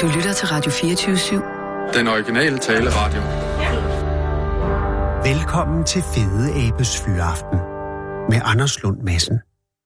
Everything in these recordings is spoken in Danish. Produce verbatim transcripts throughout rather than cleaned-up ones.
Du lytter til Radio fireogtyve syv. Den originale taleradio. Velkommen til Fede Abes Fyraften med Anders Lund Madsen.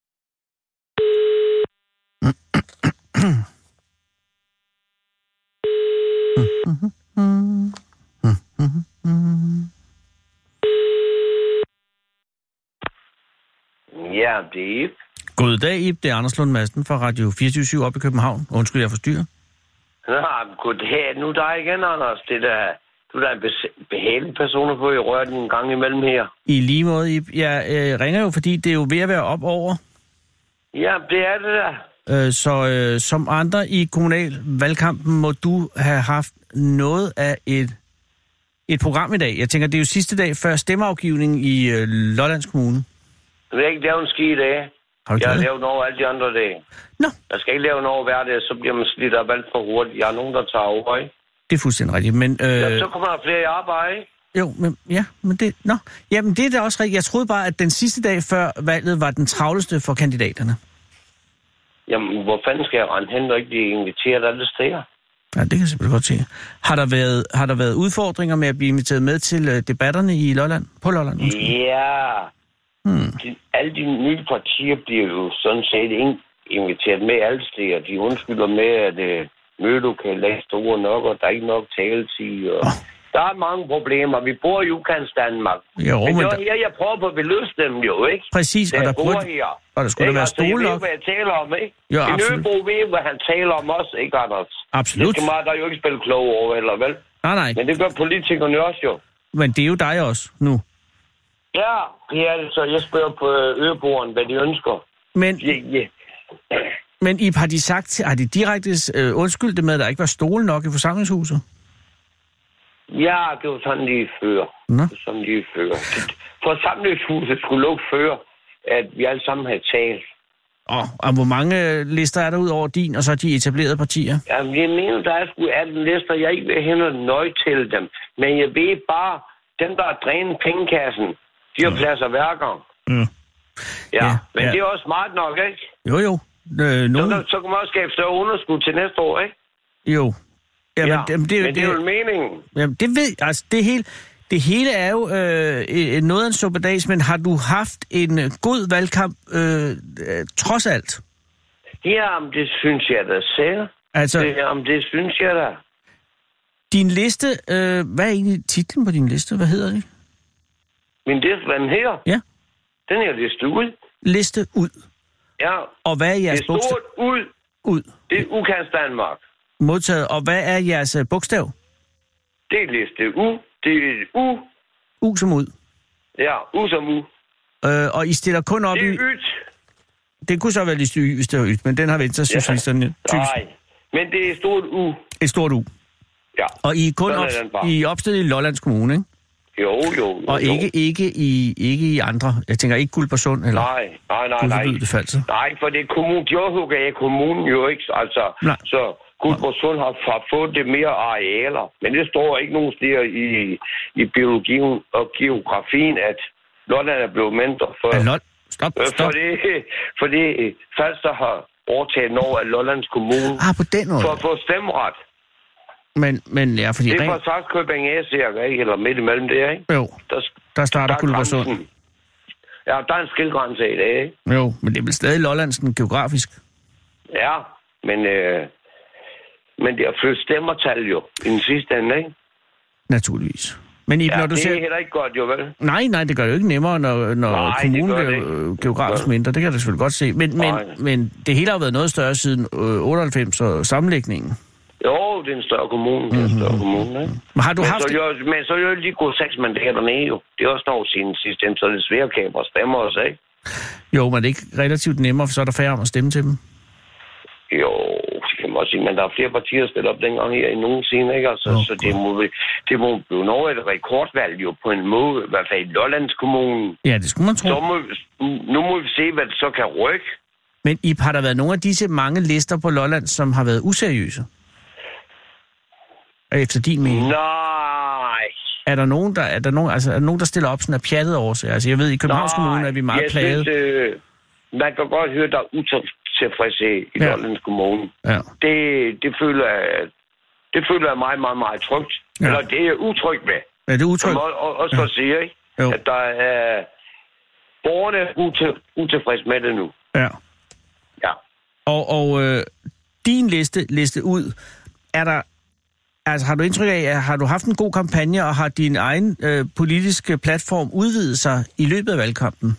Ja, det er Ib. Goddag, Ib. Det er Anders Lund Madsen fra Radio fireogtyve syv op i København. Undskyld, jeg forstyrrer. Nå, goddag. Nu er der igen, Anders. Det der, du er der en behagelig person at få i røret en gang imellem her. I lige måde, Ib. Jeg øh, ringer jo, fordi det er jo ved at være op over. Ja, det er det der. Øh, så øh, som andre i kommunal valgkampen må du have haft noget af et, et program i dag. Jeg tænker, det er jo sidste dag før stemmeafgivning i øh, Lollands Kommune. Jeg vil ikke lave en ski i dag. Jeg har lavet over alle de andre dage. Nå. Jeg skal ikke lave noget hver dag, så bliver man slidt op alt for hurtigt. Jeg har nogen, der tager over, ikke? Det er fuldstændig rigtigt, men... Øh... Ja, så kommer der flere i arbejde, ikke? Jo, men ja, men det... Nå. Jamen, det er da også rigtigt. Jeg troede bare, at den sidste dag før valget var den travleste for kandidaterne. Jamen, hvor fanden skal jeg rende hen, og ikke blive inviteret alle steder? Ja, det kan jeg simpelthen godt se. Har der været, har der været udfordringer med at blive inviteret med til uh, debatterne i Lolland? På Lolland? Undskyld. Ja... Hmm. De, alle de nye partier bliver jo sådan set ikke inviteret med alle steder. De undskylder med, at uh, mødelokalet er store nok, og der er ikke nok taletid. Og... Oh. Der er mange problemer. Vi bor i Ukans Danmark. Jo, men det men er der... her, jeg prøver på at løse dem jo, ikke? Præcis, der og der burde... her. Og der skulle der være stole nok. Jeg ved, hvad jeg taler om, ikke? Jo, en absolut. Øbo ved, hvad han taler om også, ikke, Anders? Absolut. Det skal meget, der er jo ikke spille klog over, eller vel? Nej, nej. Men det gør politikerne også jo. Men det er jo dig også, nu. Ja, det er det, så jeg spørger på øboerne, hvad de ønsker. Men, yeah, yeah. men Ib, har de sagt, har de direkte øh, undskyldt det med, at der ikke var stole nok i forsamlingshuset? Ja, det var sådan lige før. Nå. Det var sådan lige før. Forsamlingshuset skulle lukke før, at vi alle sammen havde talt. Oh, og hvor mange lister er der ud over din, og så de etablerede partier? Jamen, jeg mener, der er sgu atten lister. Jeg ikke vil hen og nøje til dem. Men jeg ved bare, dem, der har drænet pengekassen, de har pladser hver gang. Mm. Ja, ja, men ja. det er også smart nok, ikke? Jo, jo. Øh, nogen... så, så kan man også skabe større underskud til næste år, ikke? Jo. Jamen, ja, det, det, men det er jo meningen. Jamen, det ved altså, det hele... Det hele er jo øh, noget af en suppedags, men har du haft en øh, god valgkamp øh, øh, trods alt? Jamen, det synes jeg da selv. Altså, Jamen, det synes jeg da. Din liste, øh, hvad er egentlig titlen på din liste? Hvad hedder det? Min liste, hvad den her? Ja. Den er liste ud. Liste ud. Ja. Og hvad er jeres bogstav? Det er stort ud. Ud. Det er Ukans Danmark. Modtaget. Og hvad er jeres øh, bogstav? Det er liste U. Det er U. U som ud. Ja, U som U. Øh, og I stiller kun op i... Det er yt. Det kunne så være liste Y, hvis det var yt, men den har venstresocialisterne ja. typisk. Nej, men det er et stort U. Et stort U. Ja. Og I er kun op, I er opstillet i Lollands Kommune, ikke? Jo, jo, jo. Og ikke, jo. ikke, i, ikke i andre. Jeg tænker ikke Guldborgsund, eller? Nej, nej, nej, nej. Det falser. Nej, for det er kommunen. Djurhug er kommunen jo ikke, altså. Nej. Så Guldborgsund har, har fået det mere arealer. Men det står ikke nogen steder i, i biologien og geografien, at Lolland er blevet mindre for... Ja, Lol... Stop, stop. Fordi, fordi Falster har overtaget over af Lollands Kommune. Ah, på den måde. For at få stemmeret. Men, men ja, fordi... Det er fra Saxkøbing A-cirka, ikke? Eller midt imellem det, ikke? Jo, der, der starter Guldborgsund. Ja, der er en skilgrænse i dag, ikke? Jo, men det er vel stadig Lollandsen geografisk. Ja, men... Øh, men det har flyttet stemmertal jo, i den sidste ende, ikke? Naturligvis. Men Ib, ja, når du det ser... er heller ikke godt, jo vel? Nej, nej, det gør det jo ikke nemmere, når, når nej, kommunen bliver geografisk mindre. Det kan jeg selvfølgelig godt se. Men, men, men det hele har været noget større siden øh, otteoghalvfems og sammenlægningen. Jo, det er en større kommune. Det er en større mm-hmm. kommune, ikke? Men har du men haft... Så jo, men så er jo lige gået seks mandater ned, jo. Det er også noget siden sidste ende, så det er svært at kæmpe og stemme også, ikke? Jo, men det er ikke relativt nemmere, for så er der færre om at stemme til dem. Jo, det kan man også sige, men der er flere partier, der stiller op dengang her i nogen scene, ikke? Altså, okay. Så det må, det må blive noget af et rekordvalg jo på en måde, i hvert fald i Lollands Kommune. Ja, det skulle man tro. Så må, nu må vi se, hvad det så kan rykke. Men Ib, har der været nogle af disse mange lister på Lolland, som har været useriøse? Efter din mening? Nej. Er der nogen, der, er der nogen, altså, er der, nogen, der stiller op sådan af pjattet over sig? Altså, jeg ved, i Københavns Kommune er vi meget jeg plaget. Synes, øh, man kan godt høre, der er utilfredshed i ja. Lollands Kommune. Ja. Det, det føler jeg, Det føler jeg meget, meget, meget trygt. Ja. Eller det er utrygt ved. Ja, det er utrygt. Som også ja. siger, ikke? Jo. At der er borgerne util, utilfredse med det nu. Ja. Ja. Og, og øh, din liste, liste ud, er der... Altså, har du indtryk af, at har du haft en god kampagne, og har din egen øh, politiske platform udvidet sig i løbet af valgkampen?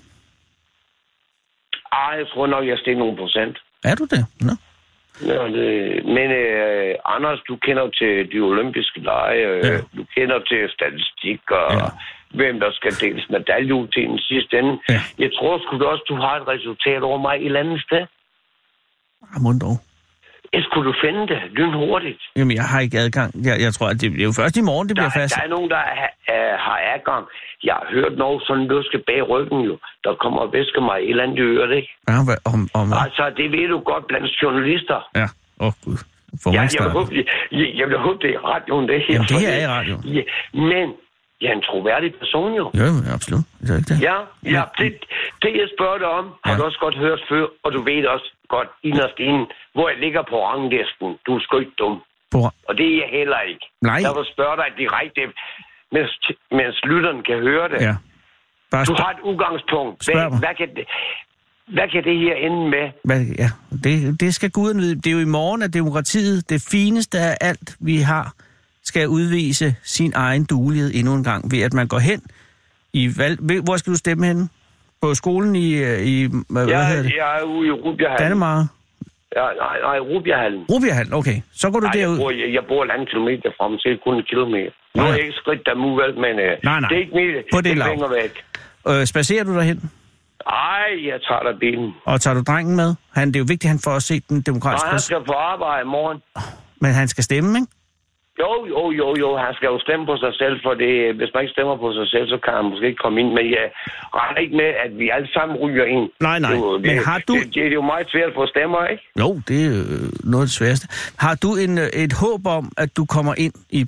Ej, jeg tror nok, jeg steg nogle procent. Er du det? Nå. Ja, det, men øh, Anders, du kender til de olympiske lege, øh, ja. Du kender til statistik og ja. hvem der skal deles medalje ud til den sidste ende. Ja. Jeg tror sgu også, du har et resultat over mig et eller andet sted. Ah, må dog. Jeg skulle du finde det lynhurtigt. Jamen, jeg har ikke adgang. Jeg, jeg tror, at det er jo først i morgen, det der, bliver fast. Der er nogen, der er, er, har adgang. Jeg har hørt noget sådan luske bag ryggen jo. Der kommer og væsker mig et eller andet i øret, ikke? Ja, om, om, altså, det ved du godt blandt journalister. Ja, åh oh, gud. For ja, jeg, vil håbe, jeg, jeg vil håbe, det er i radioen, det her. Jamen, det her er i radioen. Ja, men jeg er en troværdig person, jo. Jo, absolut. Det er ikke det. Ja, ja det, det jeg spørger dig om, har ja. du også godt hørt før, og du ved også godt inderst inden, hvor jeg ligger på ranglisten. Du er sgu ikke dum. På... Og det er jeg heller ikke. Nej. Derfor spørger dig direkte, mens, mens lytteren kan høre det. Ja. Bare du spørg... har et udgangspunkt. Hvad, hvad, kan det, hvad kan det her ende med? Hvad, ja, det, det skal guden vide. Det er jo i morgen, at demokratiet, det fineste af alt, vi har, skal udvise sin egen duelighed endnu en gang, ved at man går hen i valg... Hvor skal du stemme henne? På skolen i... i hvad ja, hedder det? Jeg er ude i Rubjerhallen. Danmark? Ja, nej, nej, Rubjerhallen. Rubjerhallen, okay. Så går du nej, derud. Jeg bor, jeg, jeg bor langt kilometer fra mig, så kun en kilometer. Nu har jeg ikke skridt der nu, vel, men uh, nej, nej. det er ikke mit. På det, det længere væk. Øh, spacerer du derhen? Nej, jeg tager der bilen. Og tager du drengen med? Han, det er jo vigtigt, at han får se den demokratiske... Nej, han skal på arbejde i morgen. Men han skal stemme, ikke? Jo, jo, jo, jo. Han skal jo stemme på sig selv, for det, hvis man ikke stemmer på sig selv, så kan han måske ikke komme ind. Men jeg regner ikke med, at vi alle sammen ryger ind. Nej, nej. Det, men har du... Det, det, det er jo meget svært at få stemmer, ikke? Jo, det er noget af det sværeste. Har du en, et håb om, at du kommer ind i...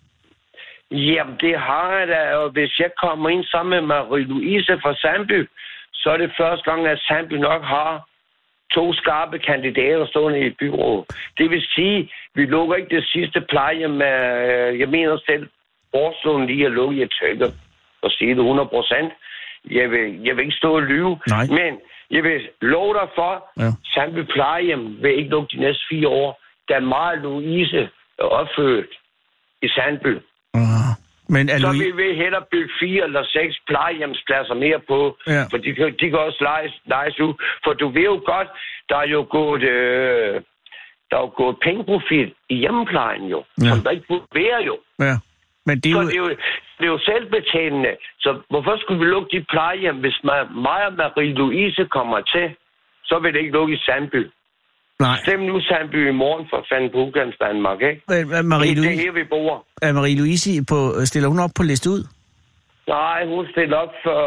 Jamen, det har jeg da. Og hvis jeg kommer ind sammen med Marie-Louise fra Sandby, så er det første gang, at Sandby nok har to skarpe kandidater stående i byrådet. Det vil sige, vi lukker ikke det sidste plejehjem med, jeg mener selv, Borslund lige at lukke, jeg tøkker og sige det hundrede procent. Jeg vil, jeg vil ikke stå og lyve, Nej. men jeg vil love dig for, ja. Sandby plejehjem vil ikke lukke de næste fire år. Der er meget Louise opført i Sandby. Uh, men så Louise... vil vi hellere bygge fire eller seks plejehjemspladser mere på, ja. for de, de kan også lejes, lejes ud. For du ved jo godt, der er jo gået, øh, der er jo gået pengeprofit i hjemmeplejen jo, ja. Som der ikke burde være jo. Ja. Men det er så jo... det er jo, det er jo selvbetalende. Så hvorfor skulle vi lukke de plejehjem, hvis mig og Marie-Louise kommer til, så vil det ikke lukke i Sandby. Nej. Stem nu Sandby i morgen for fanden på Udgangs Danmark, ikke? Men, Marie-Louise... Det er her, vi bor. Er Marie-Louise på... Stiller hun op på liste ud? Nej, hun stiller op for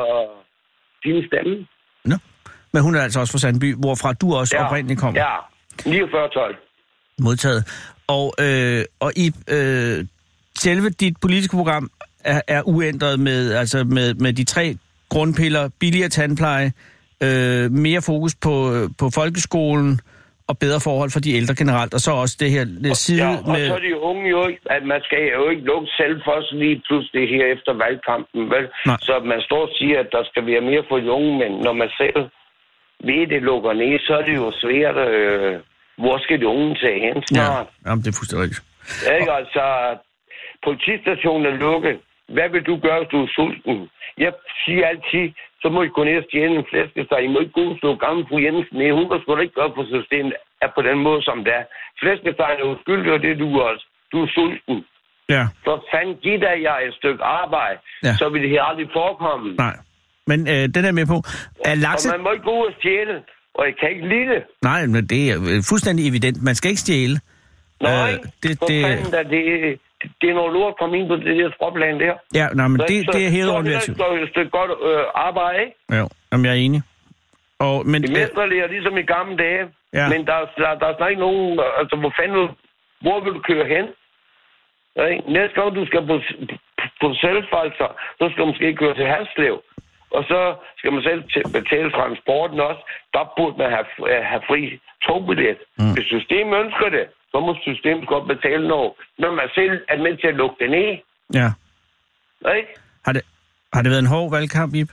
din stemme. Nå. Men hun er altså også fra Sandby, hvorfra du også ja. oprindeligt kommer. Ja, niogfyrre tolv. Modtaget. Og, øh, og i øh, selve dit politiske program er, er uændret med, altså med, med de tre grundpiller: billigere tandpleje, øh, mere fokus på, på folkeskolen og bedre forhold for de ældre generelt, og så også det her det side ja, og med... så er de unge jo ikke, at man skal jo ikke lukke selv for sig lige pludselig her efter valgkampen, vel? Nej. Så man står og siger, at der skal være mere for de unge, men når man selv ved, det lukker ned, så er det jo svært, øh, hvor skal de unge tage hen snart? Ja, jamen, det er fuldstændig rigtigt. Ikke, altså, politistationen er lukket. Hvad vil du gøre, hvis du er sulten? Jeg siger altid, så må I gå ned og stjæle en flæskesteg. I må ikke gå og slå gammel fru Jensen ned. Hun kan sgu da ikke gøre på systemet er på den måde, som det er. Flæskesteg er uskyldig, og det er du også. Du er sulten. Ja. Så fanden giv dig jeg et stykke arbejde, ja. Så vil det her aldrig forekomme. Nej, men øh, den er med på. Er lakse... Og man må ikke gå og stjæle, og jeg kan ikke lide det. Nej, men det er fuldstændig evident. Man skal ikke stjæle. Nej, øh, det, for det... fanden da, det, det er noget lort at komme ind på det der skråplan der. Ja, nej, men så, det, så, det er helt ordentligt. Så er det et stykke godt øh, arbejde, ikke? Jo, jamen jeg er enig. Og, men, det mesterlige er ligesom i gamle dage, ja. Men der, der, der er snart ikke nogen, altså hvor fanden, hvor vil du køre hen? Ja, næste gang du skal på, på selvfalser, så skal du måske køre til Haslev. og så skal man selv t- betale transporten også. Der burde man have, have fri togbillet. Mm. Hvis systemet ønsker det, så må systemet godt betale noget, når man selv er med til at lukke det ned. Ja. Nej? Har det, har det været en hård valgkamp, Ib?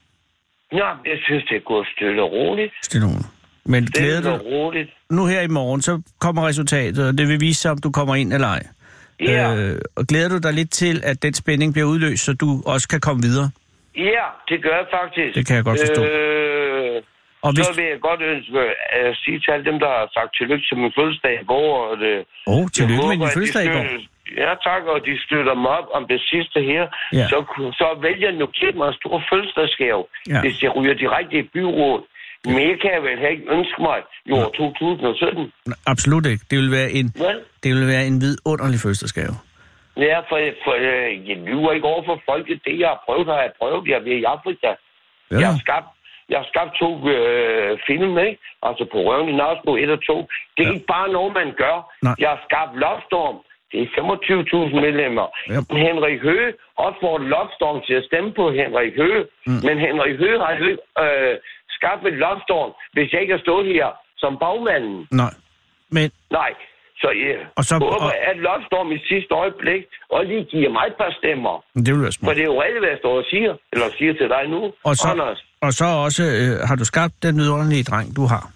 Ja, jeg synes, det er gået stille og roligt. Stille og roligt. Men glæder Stille og du... roligt. Nu her i morgen, så kommer resultatet, og det vil vise sig, om du kommer ind eller ej. Ja. Øh, og glæder du dig lidt til, at den spænding bliver udløst, så du også kan komme videre? Ja, det gør jeg faktisk. Det kan jeg godt forstå. Øh, og hvis... Så vil jeg godt ønske at sige til alle dem, der har sagt tillykke til min fødselsdag i går. Åh, oh, tillykke med din fødselsdag i går. Ja, tak, og de støtter mig op om det sidste her. Ja. Så, så vælger jeg nu give mig en stor fødselsdagsgave, ja. Hvis jeg ryger direkte i byrådet. Ja. Men jeg kan vel ikke ønske mig i år to tusind og sytten. Absolut ikke. Det vil være en, Vel? det vil være en vidunderlig fødselsdagsgave. Ja, for, for øh, jeg lyver ikke over for folket. Det, jeg har prøvet, har jeg prøvet. Jeg er i Afrika. Ja. Jeg har skabt Jeg har skabt to øh, film, ikke? Altså på Røven i Narsbo et og to. Det er ja. Ikke bare noget, man gør. Nej. Jeg har skabt Loftstorm. Det er femogtyve tusind medlemmer. Ja. Henrik Høgh opfordrer Loftstorm til at stemme på Henrik Høgh. Mm. Men Henrik Høgh har øh, skabt et Loftstorm, hvis jeg ikke har stået her som bagmanden. Nej. Men... Nej. Så jeg og så, håber, og... at Loftstorm i sidste øjeblik og lige giver mig et par stemmer. Det vil være smart. For det er jo rigtigt, hvad jeg står og siger. Eller siger til dig nu, og så, Anders. Og så også, øh, har du skabt den vidunderlige dreng, du har?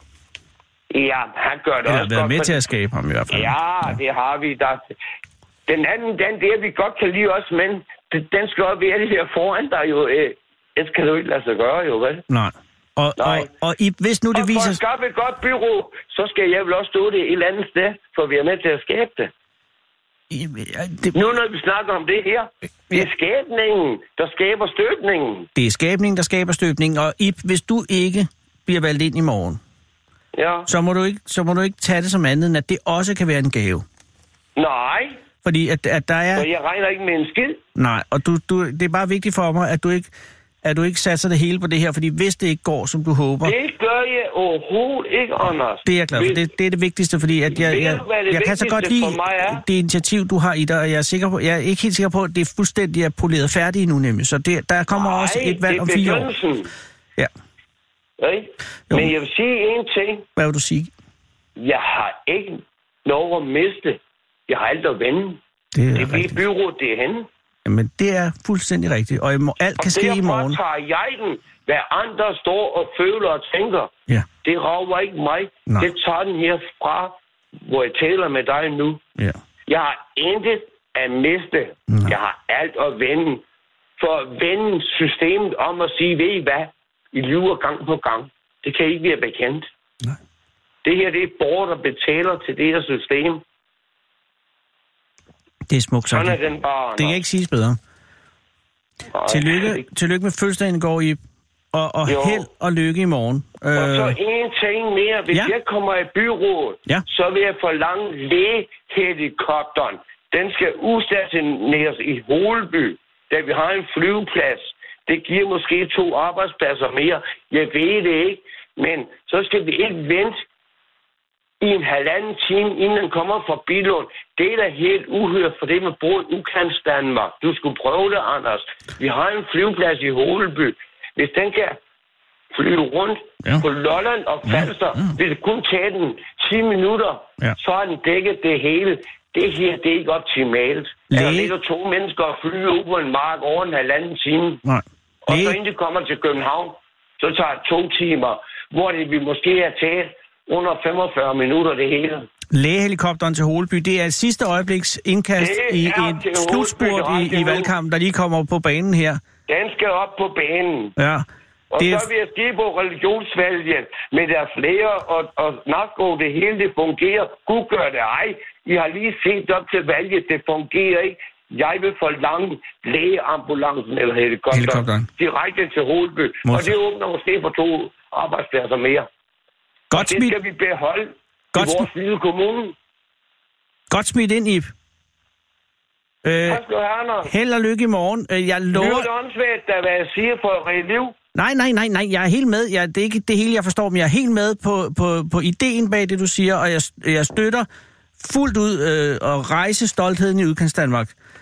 Ja, han gør det Eller også været godt. med For... til at skabe ham i hvert fald. Ja, ja. Det har vi. Der... Den anden, den der, vi godt kan lide også, men den skal også være det her foran dig jo. Det skal du ikke lade sig gøre, jo, vel? Nej. Og, og, og I, hvis nu det og viser... for at skabe et godt byrå, så skal jeg vel også stå det et eller andet sted, for vi er med til at skabe det. I, det... Nu når vi snakker om det her, det er skabningen, der skaber støbningen. Det er skabningen, der skaber støbningen, og Ib, hvis du ikke bliver valgt ind i morgen, ja. så, må du ikke, så må du ikke tage det som andet, end at det også kan være en gave. Nej. Fordi at, at der er... Så jeg regner ikke med en skid. Nej, og du, du, det er bare vigtigt for mig, at du ikke... at du ikke satser det hele på det her, fordi hvis det ikke går, som du håber... Det gør jeg overhovedet ikke, Anders. Det er jeg glad for. Det, det er det vigtigste, fordi at jeg, jeg, jeg, jeg kan så godt lide det initiativ, du har i dig, og jeg er, sikker på, jeg er ikke helt sikker på, at det er fuldstændig er poleret færdigt nu nemlig. Så det, der kommer Nej, også et valg om fire år. Ja. Okay. Men jeg vil sige en ting. Hvad vil du sige? Jeg har ikke lov at miste. Jeg har alt at vende. Det er, det er det byrådet, det er henne. Jamen, det er fuldstændig rigtigt, og alt kan ske i morgen. Og derfor tager jeg den, hvad andre står og føler og tænker. Ja. Det rager ikke mig. Nej. Det tager den herfra, hvor jeg taler med dig nu. Ja. Jeg har intet at miste. Nej. Jeg har alt at vende. For at vende systemet om at sige, ved I hvad? I lyver gang på gang. Det kan ikke være bekendt. Nej. Det her, det er borger, der betaler til det her system. Det er smukt sagt. Sådan er den bare. Det kan ikke siges bedre. Nej, tillykke, det... tillykke med fødselsdagen går i, og, og held og lykke i morgen. Og øh... så en ting mere. Hvis ja. jeg kommer i byrådet, ja. så vil jeg forlange lægehelikopteren. Den skal udstationeres i Holeby, da vi har en flyveplads. Det giver måske to arbejdspladser mere. Jeg ved det ikke. Men så skal vi ikke vente i en halvanden time, inden den kommer fra Billund. Det er da helt uhørt, for det med brug i ukants Danmark. Du skulle prøve det, Anders. Vi har en flyveplads i Holeby. Hvis den kan flyve rundt ja. på Lolland og Falster, ja. Ja. vil det kun tage den ti minutter, ja. så har den dækket det hele. Det her, det er ikke optimalt. Læge... Der ligger to mennesker og flyve ud på en mark over en halvanden time. Nej. Og så inden de kommer til København, så tager det to timer, hvor det vi måske er taget under femogfyrre minutter det hele. Lægehelikopteren til Holeby, det er et sidste øjebliks indkast i et slutspurt i, i valgkampen, der lige kommer på banen her. Den skal op på banen. Ja. Og det så er... vil jeg ske på religionsvalget med deres læger og, og narko, det hele det fungerer. Gud gør det ej. I har lige set op til valget, det fungerer ikke. Jeg vil forlange lægeambulancen eller helikopteren, helikopteren. direkte til Holeby. Måske. Og det åbner måske for to arbejdspladser mere. Godt det skal vi beholde Godt i vores lille kommune. Godt smidt ind, Ib. Øh, held og lykke i morgen. Jeg lover... Det er jo åndssvagt, da hvad jeg siger for at redde liv. Nej, nej, nej, nej. Jeg er helt med. Jeg, det er ikke det hele, jeg forstår, men jeg er helt med på, på, på ideen bag det, du siger, og jeg, jeg støtter fuldt ud øh, at rejse stoltheden i Udkantsdanmark.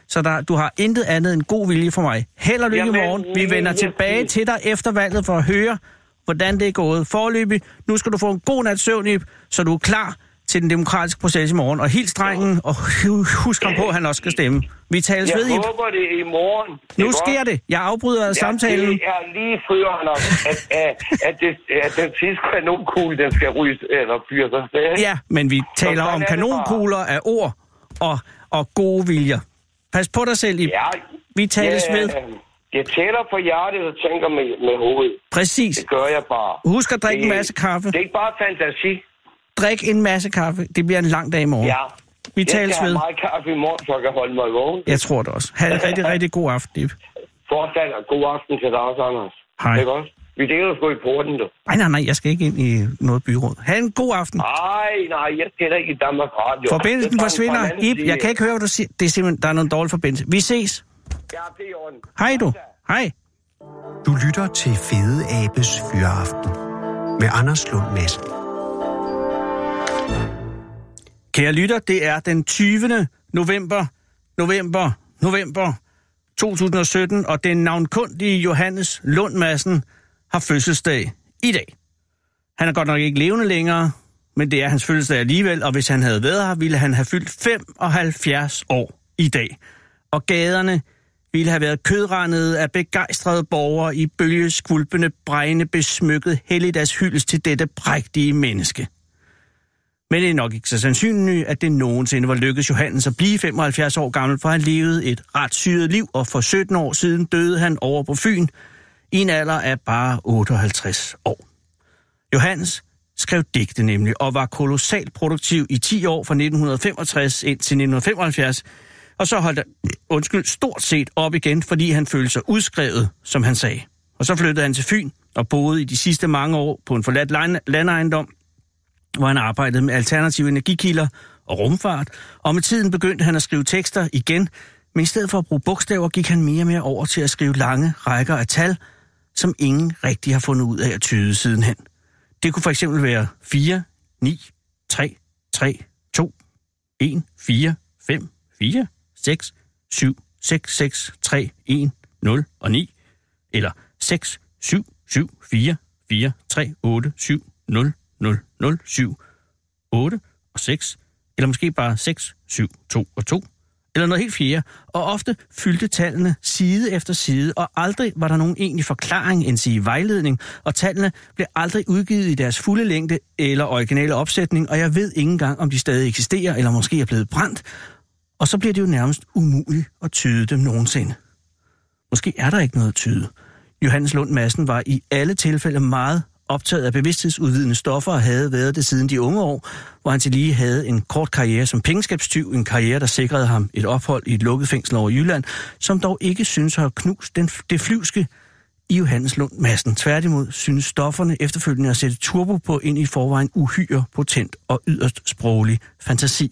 Så der, du har intet andet end god vilje for mig. Held og lykke i Jamen, morgen. Vi men- vender men- tilbage til dig efter valget for at høre, hvordan det er gået. Foreløbig, nu skal du få en god nat søvn, Ib, så du er klar til den demokratiske proces i morgen. Og hils drengen, og husk ham på, at han også skal stemme. Vi tales ved, Jeg Ib. håber det i morgen. Nu Ikke sker også? det. Jeg afbryder Ja, samtalen. det er lige før, Anders, at, at, at, det, at den sidste kanonkugle, den skal ryges eller fyres afsted. Ja, men vi taler sådan om er det kanonkugler af ord og, og gode viljer. Pas på dig selv, Ib. Ja, Vi tales ja, ved. Jeg tæller på hjertet og tænker med, med hovedet. Præcis. Det gør jeg bare. Husk at drikke en Det- masse kaffe. Det er ikke bare fantasi. Drik en masse kaffe. Det bliver en lang dag i morgen. Ja. Vi Jeg tales skal ved. have meget kaffe i morgen, så jeg kan holde mig vågen. Jeg tror det også. Ha' en rigtig, rigtig god aften, Ib. Fortsat og god aften til dig også, Anders. Hej. Ikke også? Vi deler sgu i porten, du. Nej, nej, nej. Jeg skal ikke ind i noget byråd. Ha' en god aften. Nej, nej, jeg skal ikke i Danmarks Radio. Forbindelsen Det er forsvinder. fra en anden Ib, jeg side. kan ikke høre, hvad du siger. Det er simpelthen, der er noget dårlig forbindelse. Vi ses. Ja, det er i orden. Hej du. Hej. Du lytter til Fede Abes Fyraften med Anders Lund Madsen. Kære lytter, det er den tyvende november, november, november to tusind og sytten, og den navnkundige Johannes Lund Madsen har fødselsdag i dag. Han er godt nok ikke levende længere, men det er hans fødselsdag alligevel, og hvis han havde været her, ville han have fyldt femoghalvfjerds år i dag. Og gaderne ville have været kødrandede af begejstrede borgere i bølgeskvulpende, bregne, besmykket helligdagshyldest til dette prægtige menneske. Men det er nok ikke så sandsynligt, at det nogensinde var lykkedes Johannes at blive femoghalvfjerds år gammel, for han levede et ret syret liv, og for sytten år siden døde han over på Fyn i en alder af bare otteoghalvtreds år. Johannes skrev digte nemlig, og var kolossalt produktiv i ti år fra nitten femogtres indtil nitten femoghalvfjerds, og så holdt han, undskyld, stort set op igen, fordi han følte sig udskrevet, som han sagde. Og så flyttede han til Fyn og boede i de sidste mange år på en forladt landejendom, hvor han arbejdede med alternative energikilder og rumfart, og med tiden begyndte han at skrive tekster igen, men i stedet for at bruge bogstaver, gik han mere og mere over til at skrive lange rækker af tal, som ingen rigtig har fundet ud af at tyde sidenhen. Det kunne for eksempel være fire, ni, tre, tre, to, en, fire, fem, fire, seks, syv, seks, seks, tre, en, nul og ni, eller seks, syv, syv, fire, fire, tre, otte, syv, nul, nul, nul, syv, otte og seks, eller måske bare seks, syv, to og to, eller noget helt fjerde, og ofte fyldte tallene side efter side, og aldrig var der nogen egentlig forklaring, end sige vejledning, og tallene blev aldrig udgivet i deres fulde længde eller originale opsætning, og jeg ved ikke engang, om de stadig eksisterer, eller måske er blevet brændt, og så bliver det jo nærmest umuligt at tyde dem nogensinde. Måske er der ikke noget at tyde. Johannes Lund Madsen var i alle tilfælde meget optaget af bevidsthedsudvidende stoffer og havde været det siden de unge år, hvor han til lige havde en kort karriere som pengeskabstyv, en karriere, der sikrede ham et ophold i et lukket fængsel over Jylland, som dog ikke synes at have knust den, det flyvske i Johannes Lund Madsen. Tværtimod synes stofferne efterfølgende at sætte turbo på ind i forvejen uhyre potent og yderst sproglig fantasi.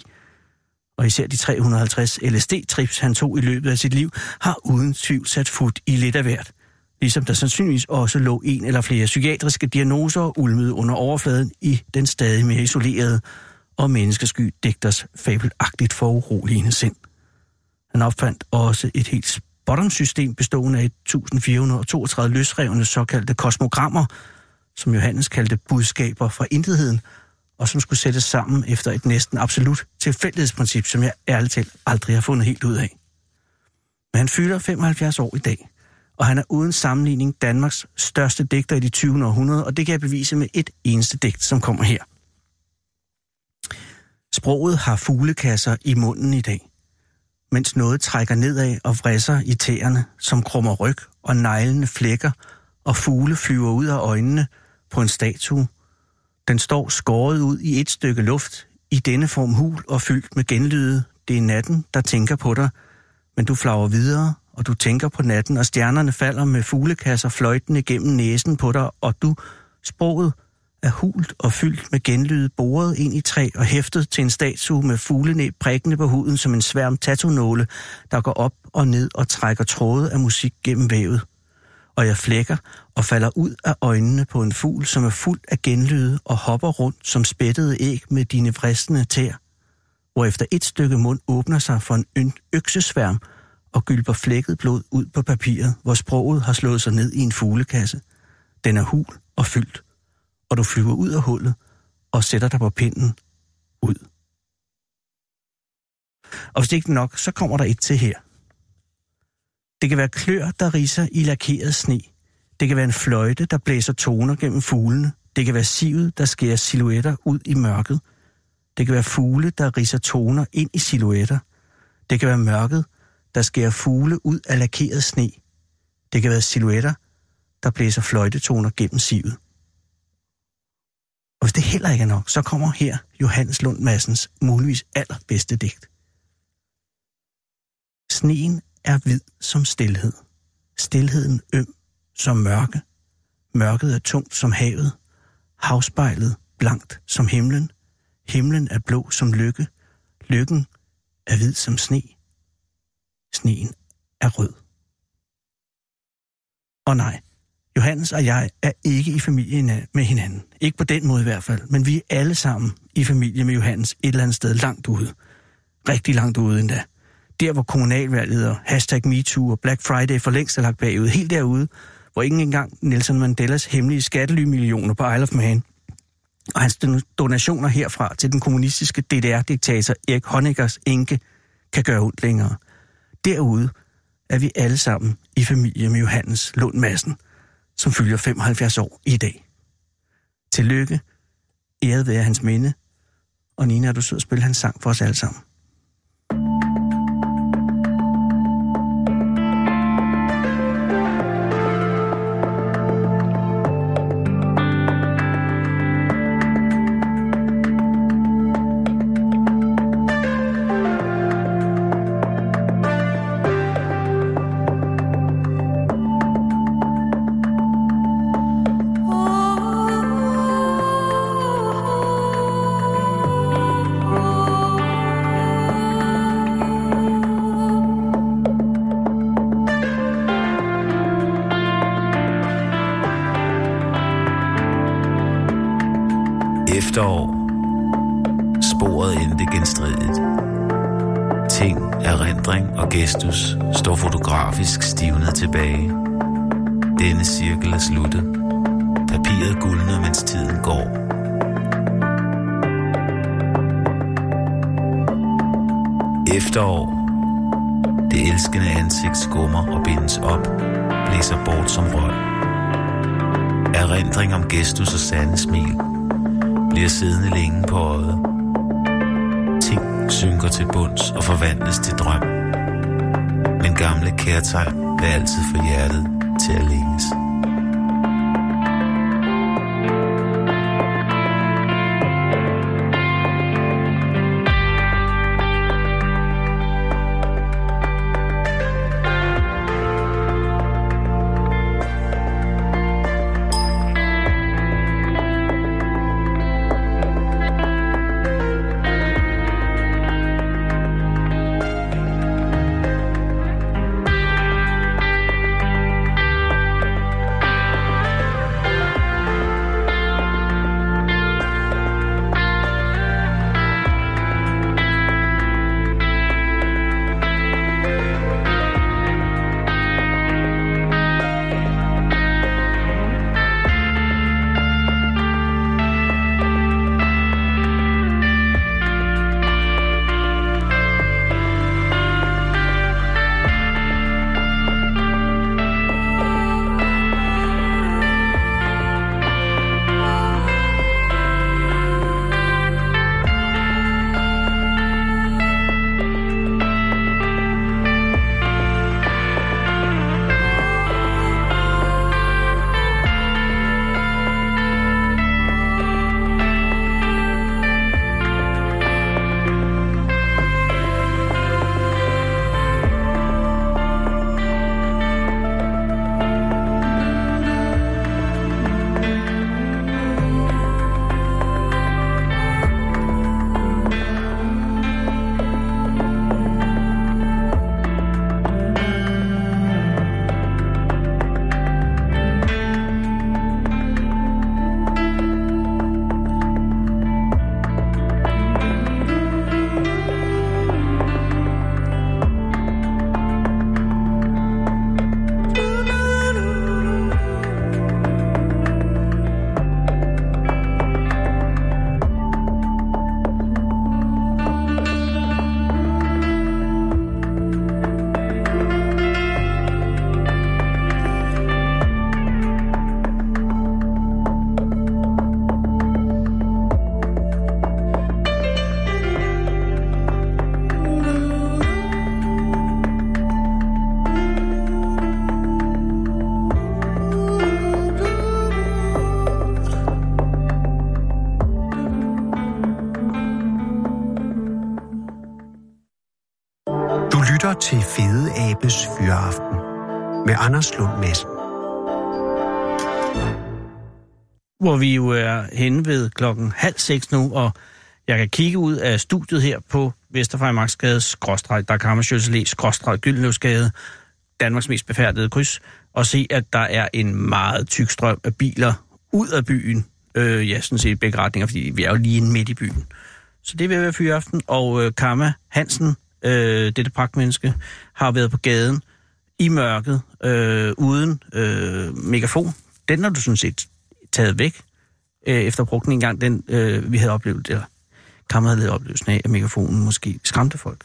Og især de tre hundrede og halvtreds L S D-trips, han tog i løbet af sit liv, har uden tvivl sat fod i lidt af hvert. Ligesom der sandsynligvis også lå en eller flere psykiatriske diagnoser ulmede under overfladen i den stadig mere isolerede og menneskesky digters fabelagtigt foruroligende sind. Han opfandt også et helt spot-on-system bestående af tusind fire hundrede og toogtredive løsrevne såkaldte kosmogrammer, som Johannes kaldte budskaber fra intetheden, og som skulle sættes sammen efter et næsten absolut tilfældighedsprincip, som jeg ærligt talt aldrig har fundet helt ud af. Men han fylder femoghalvfjerds år i dag, og han er uden sammenligning Danmarks største digter i det tyvende århundrede, og det kan jeg bevise med et eneste digt, som kommer her. Sproget har fuglekasser i munden i dag, mens noget trækker nedad og vrisser i tæerne, som krummer ryg og neglene flækker, og fugle flyver ud af øjnene på en statue. Den står skåret ud i et stykke luft, i denne form hul og fyldt med genlyde. Det er natten, der tænker på dig, men du flager videre, og du tænker på natten, og stjernerne falder med fuglekasser fløjtende gennem næsen på dig, og du, sproget, er hult og fyldt med genlyde, boret ind i træ og hæftet til en statue med fuglenæb prikkende på huden som en sværm tattoo-nåle, der går op og ned og trækker tråde af musik gennem vævet. Og jeg flækker og falder ud af øjnene på en fugl, som er fuld af genlyde og hopper rundt som spættede æg med dine vristende tæer, hvorefter et stykke mund åbner sig for en øksesværm, og gylper flækket blod ud på papiret, hvor sproget har slået sig ned i en fuglekasse. Den er hul og fyldt, og du flyver ud af hullet og sætter dig på pinden ud. Og hvis det ikke er nok, så kommer der et til her. Det kan være klør, der ridser i lakeret sne. Det kan være en fløjte, der blæser toner gennem fuglene. Det kan være sivet, der skærer silhuetter ud i mørket. Det kan være fugle, der ridser toner ind i silhuetter. Det kan være mørket, der skærer fugle ud af lakeret sne. Det kan være silhuetter, der blæser fløjtetoner gennem sivet. Og hvis det heller ikke er nok, så kommer her Johannes Lund Madsens muligvis allerbedste digt. Sneen er hvid som stilhed. Stilheden øm som mørke. Mørket er tungt som havet. Havspejlet blankt som himlen. Himlen er blå som lykke. Lykken er hvid som sne. Sneen er rød. Og nej, Johannes og jeg er ikke i familie med hinanden. Ikke på den måde i hvert fald. Men vi er alle sammen i familie med Johannes et eller andet sted langt ude. Rigtig langt ude endda. Der hvor kommunalvalget og hashtag MeToo og Black Friday for længst er lagt bagud. Helt derude, hvor ikke engang Nelson Mandelas hemmelige skattelymillioner på Isle of Man og hans donationer herfra til den kommunistiske D D R-diktator Erik Honeckers enke kan gøre ondt længere. Derude er vi alle sammen i familie med Johannes Lund Madsen, som fylder femoghalvfjerds år i dag. Tillykke, æret være hans minde, og Nina, er du sød at spille hans sang for os alle sammen. Efterår. Sporet endte genstridigt. Ting, erindring og gestus står fotografisk stivnet tilbage. Denne cirkel er sluttet. Papiret gulner, mens tiden går. Efterår. Det elskende ansigt skummer og bindes op, blæser bort som røg. Erindring om gestus og sande smil bliver siddende længe på øjet. Ting synker til bunds og forvandles til drøm. Men gamle kærtegn vil altid få hjertet til at længes. lytter til Fede Abes Fyraften med Anders Lund Madsen. Hvor vi jo er henne ved klokken halv seks nu, og jeg kan kigge ud af studiet her på Vesterfejmarksgade, skråstreg, Dag Hammarskjölds Allé, skråstreg, Gyldenløvsgade, Danmarks mest befærdede kryds, og se, at der er en meget tyk strøm af biler ud af byen. Øh, ja, sådan set i begge retninger, fordi vi er jo lige midt i byen. Så det vil være fyraften, og øh, Karma Hansen, øh, dette pragtmenneske, har været på gaden i mørket, øh, uden øh, megafon. Den har du sådan set taget væk, øh, efter at brugt den en gang, den øh, vi havde oplevet, eller Karma havde lavet oplevelsen af, at megafonen måske skræmte folk.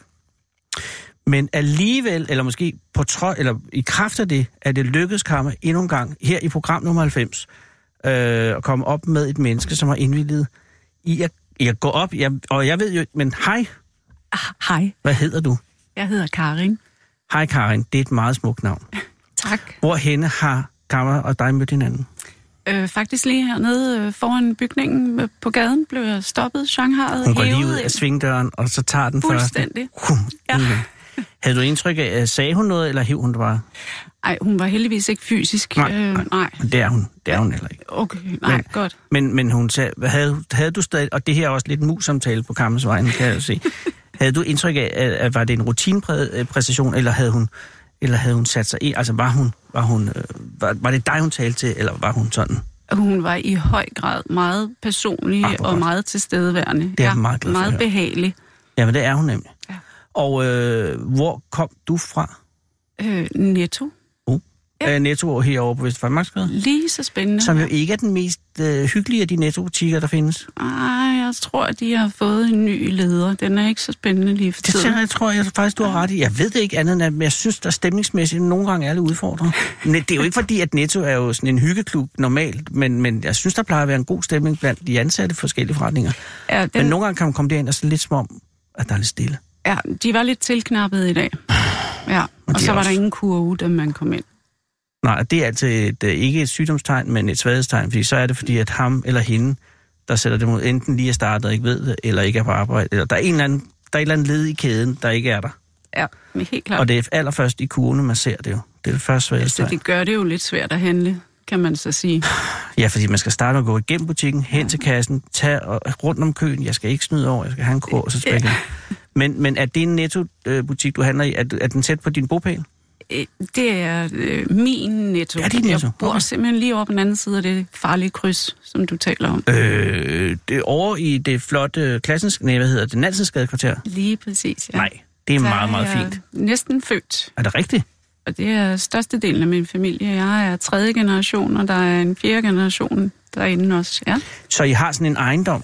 Men alligevel, eller måske på trods, eller i kraft af det, at det lykkedes Karma endnu en gang, her i program nummer halvfems, øh, at komme op med et menneske, som har indvilliget i at, i at gå op. Jeg, og jeg ved jo, men hej. Ah, hej. Hvad hedder du? Jeg hedder Karin. Hej Karin, det er et meget smukt navn. Tak. Hvorhenne har Karma og dig mødt hinanden? Øh, faktisk lige hernede øh, foran bygningen på gaden blev jeg stoppet, shanghajet, Hun går lige ud af svingdøren, og så tager den først. Fuldstændig. Ja. Havde du indtryk af, sagde hun noget, eller hiv hun det bare? Nej, hun var heldigvis ikke fysisk. Nej, øh, nej. nej. Det er hun, det er hun heller ikke. Okay, nej, men, godt. Men, men hun sagde, havde, havde du stadig, og det her er også lidt mus-samtale på Karmas vejen, kan jeg jo se. Havde du indtryk af, at, at var det en rutinepræstation, eller havde hun, eller havde hun sat sig i, altså var hun, var hun, øh, var, var det dig, hun talte til, eller var hun sådan? Hun var i høj grad meget personlig ah, og meget tilstedeværende. Det er ja, meget glad for meget behagelig. Ja, men det er hun nemlig. Ja. Og øh, hvor kom du fra? Øh, Netto. Uh. Ja. Netto herovre på Vesterfejmarksgade? Lige så spændende. Som jo ikke er den mest øh, hyggelige af de Netto-butikker, der findes. Ej, jeg tror, at de har fået en ny leder. Den er ikke så spændende lige for tiden. Det jeg tror jeg faktisk, du har ret i. Jeg ved det ikke andet end, at jeg synes, der stemningsmæssigt nogle gange er lidt udfordret. Det er jo ikke fordi, at Netto er jo sådan en hyggeklub normalt, men, men jeg synes, der plejer at være en god stemning blandt de ansatte forskellige forretninger. Ja, den... Men nogle gange kan man komme derind og så lidt som om, at der er lidt stille. Ja, de var lidt tilknappet i dag. Ja, og så var også... der ingen kurve, da man kom ind. Nej, det er altså et, ikke et sygdomstegn, men et svaghedstegn, fordi så er det fordi, at ham eller hende, der sætter det mod, enten lige er startet og ikke ved det, eller ikke er på arbejde, eller der er en eller anden, der er et eller andet led i kæden, der ikke er der. Ja, men helt klart. Og det er allerførst i kurvene, man ser det jo. Det er det første svaghedstegn. Altså, det gør det jo lidt svært at handle, kan man så sige. Ja, fordi man skal starte med at gå igennem butikken, hen til kassen, tage rundt om køen, jeg skal ikke snyde over, jeg skal have en kur, og så tilbage. Ja. Men, men er det en Netto-butik, du handler i? Er, er den tæt på din bopæl? Det er øh, min Netto. Ja, det er Netto. Jeg bor okay. simpelthen lige over på den anden side af det farlige kryds, som du taler om. Øh, det er over i det flotte klassens, nej, hvad hedder det, Nansensgade kvarter? Lige præcis, ja. Nej, det er Der meget, meget er fint. Næsten født. Er det rigtigt? Og det er størstedelen af min familie. Jeg er tredje generation, og der er en fjerde generation derinde også, ja. Så I har sådan en ejendom?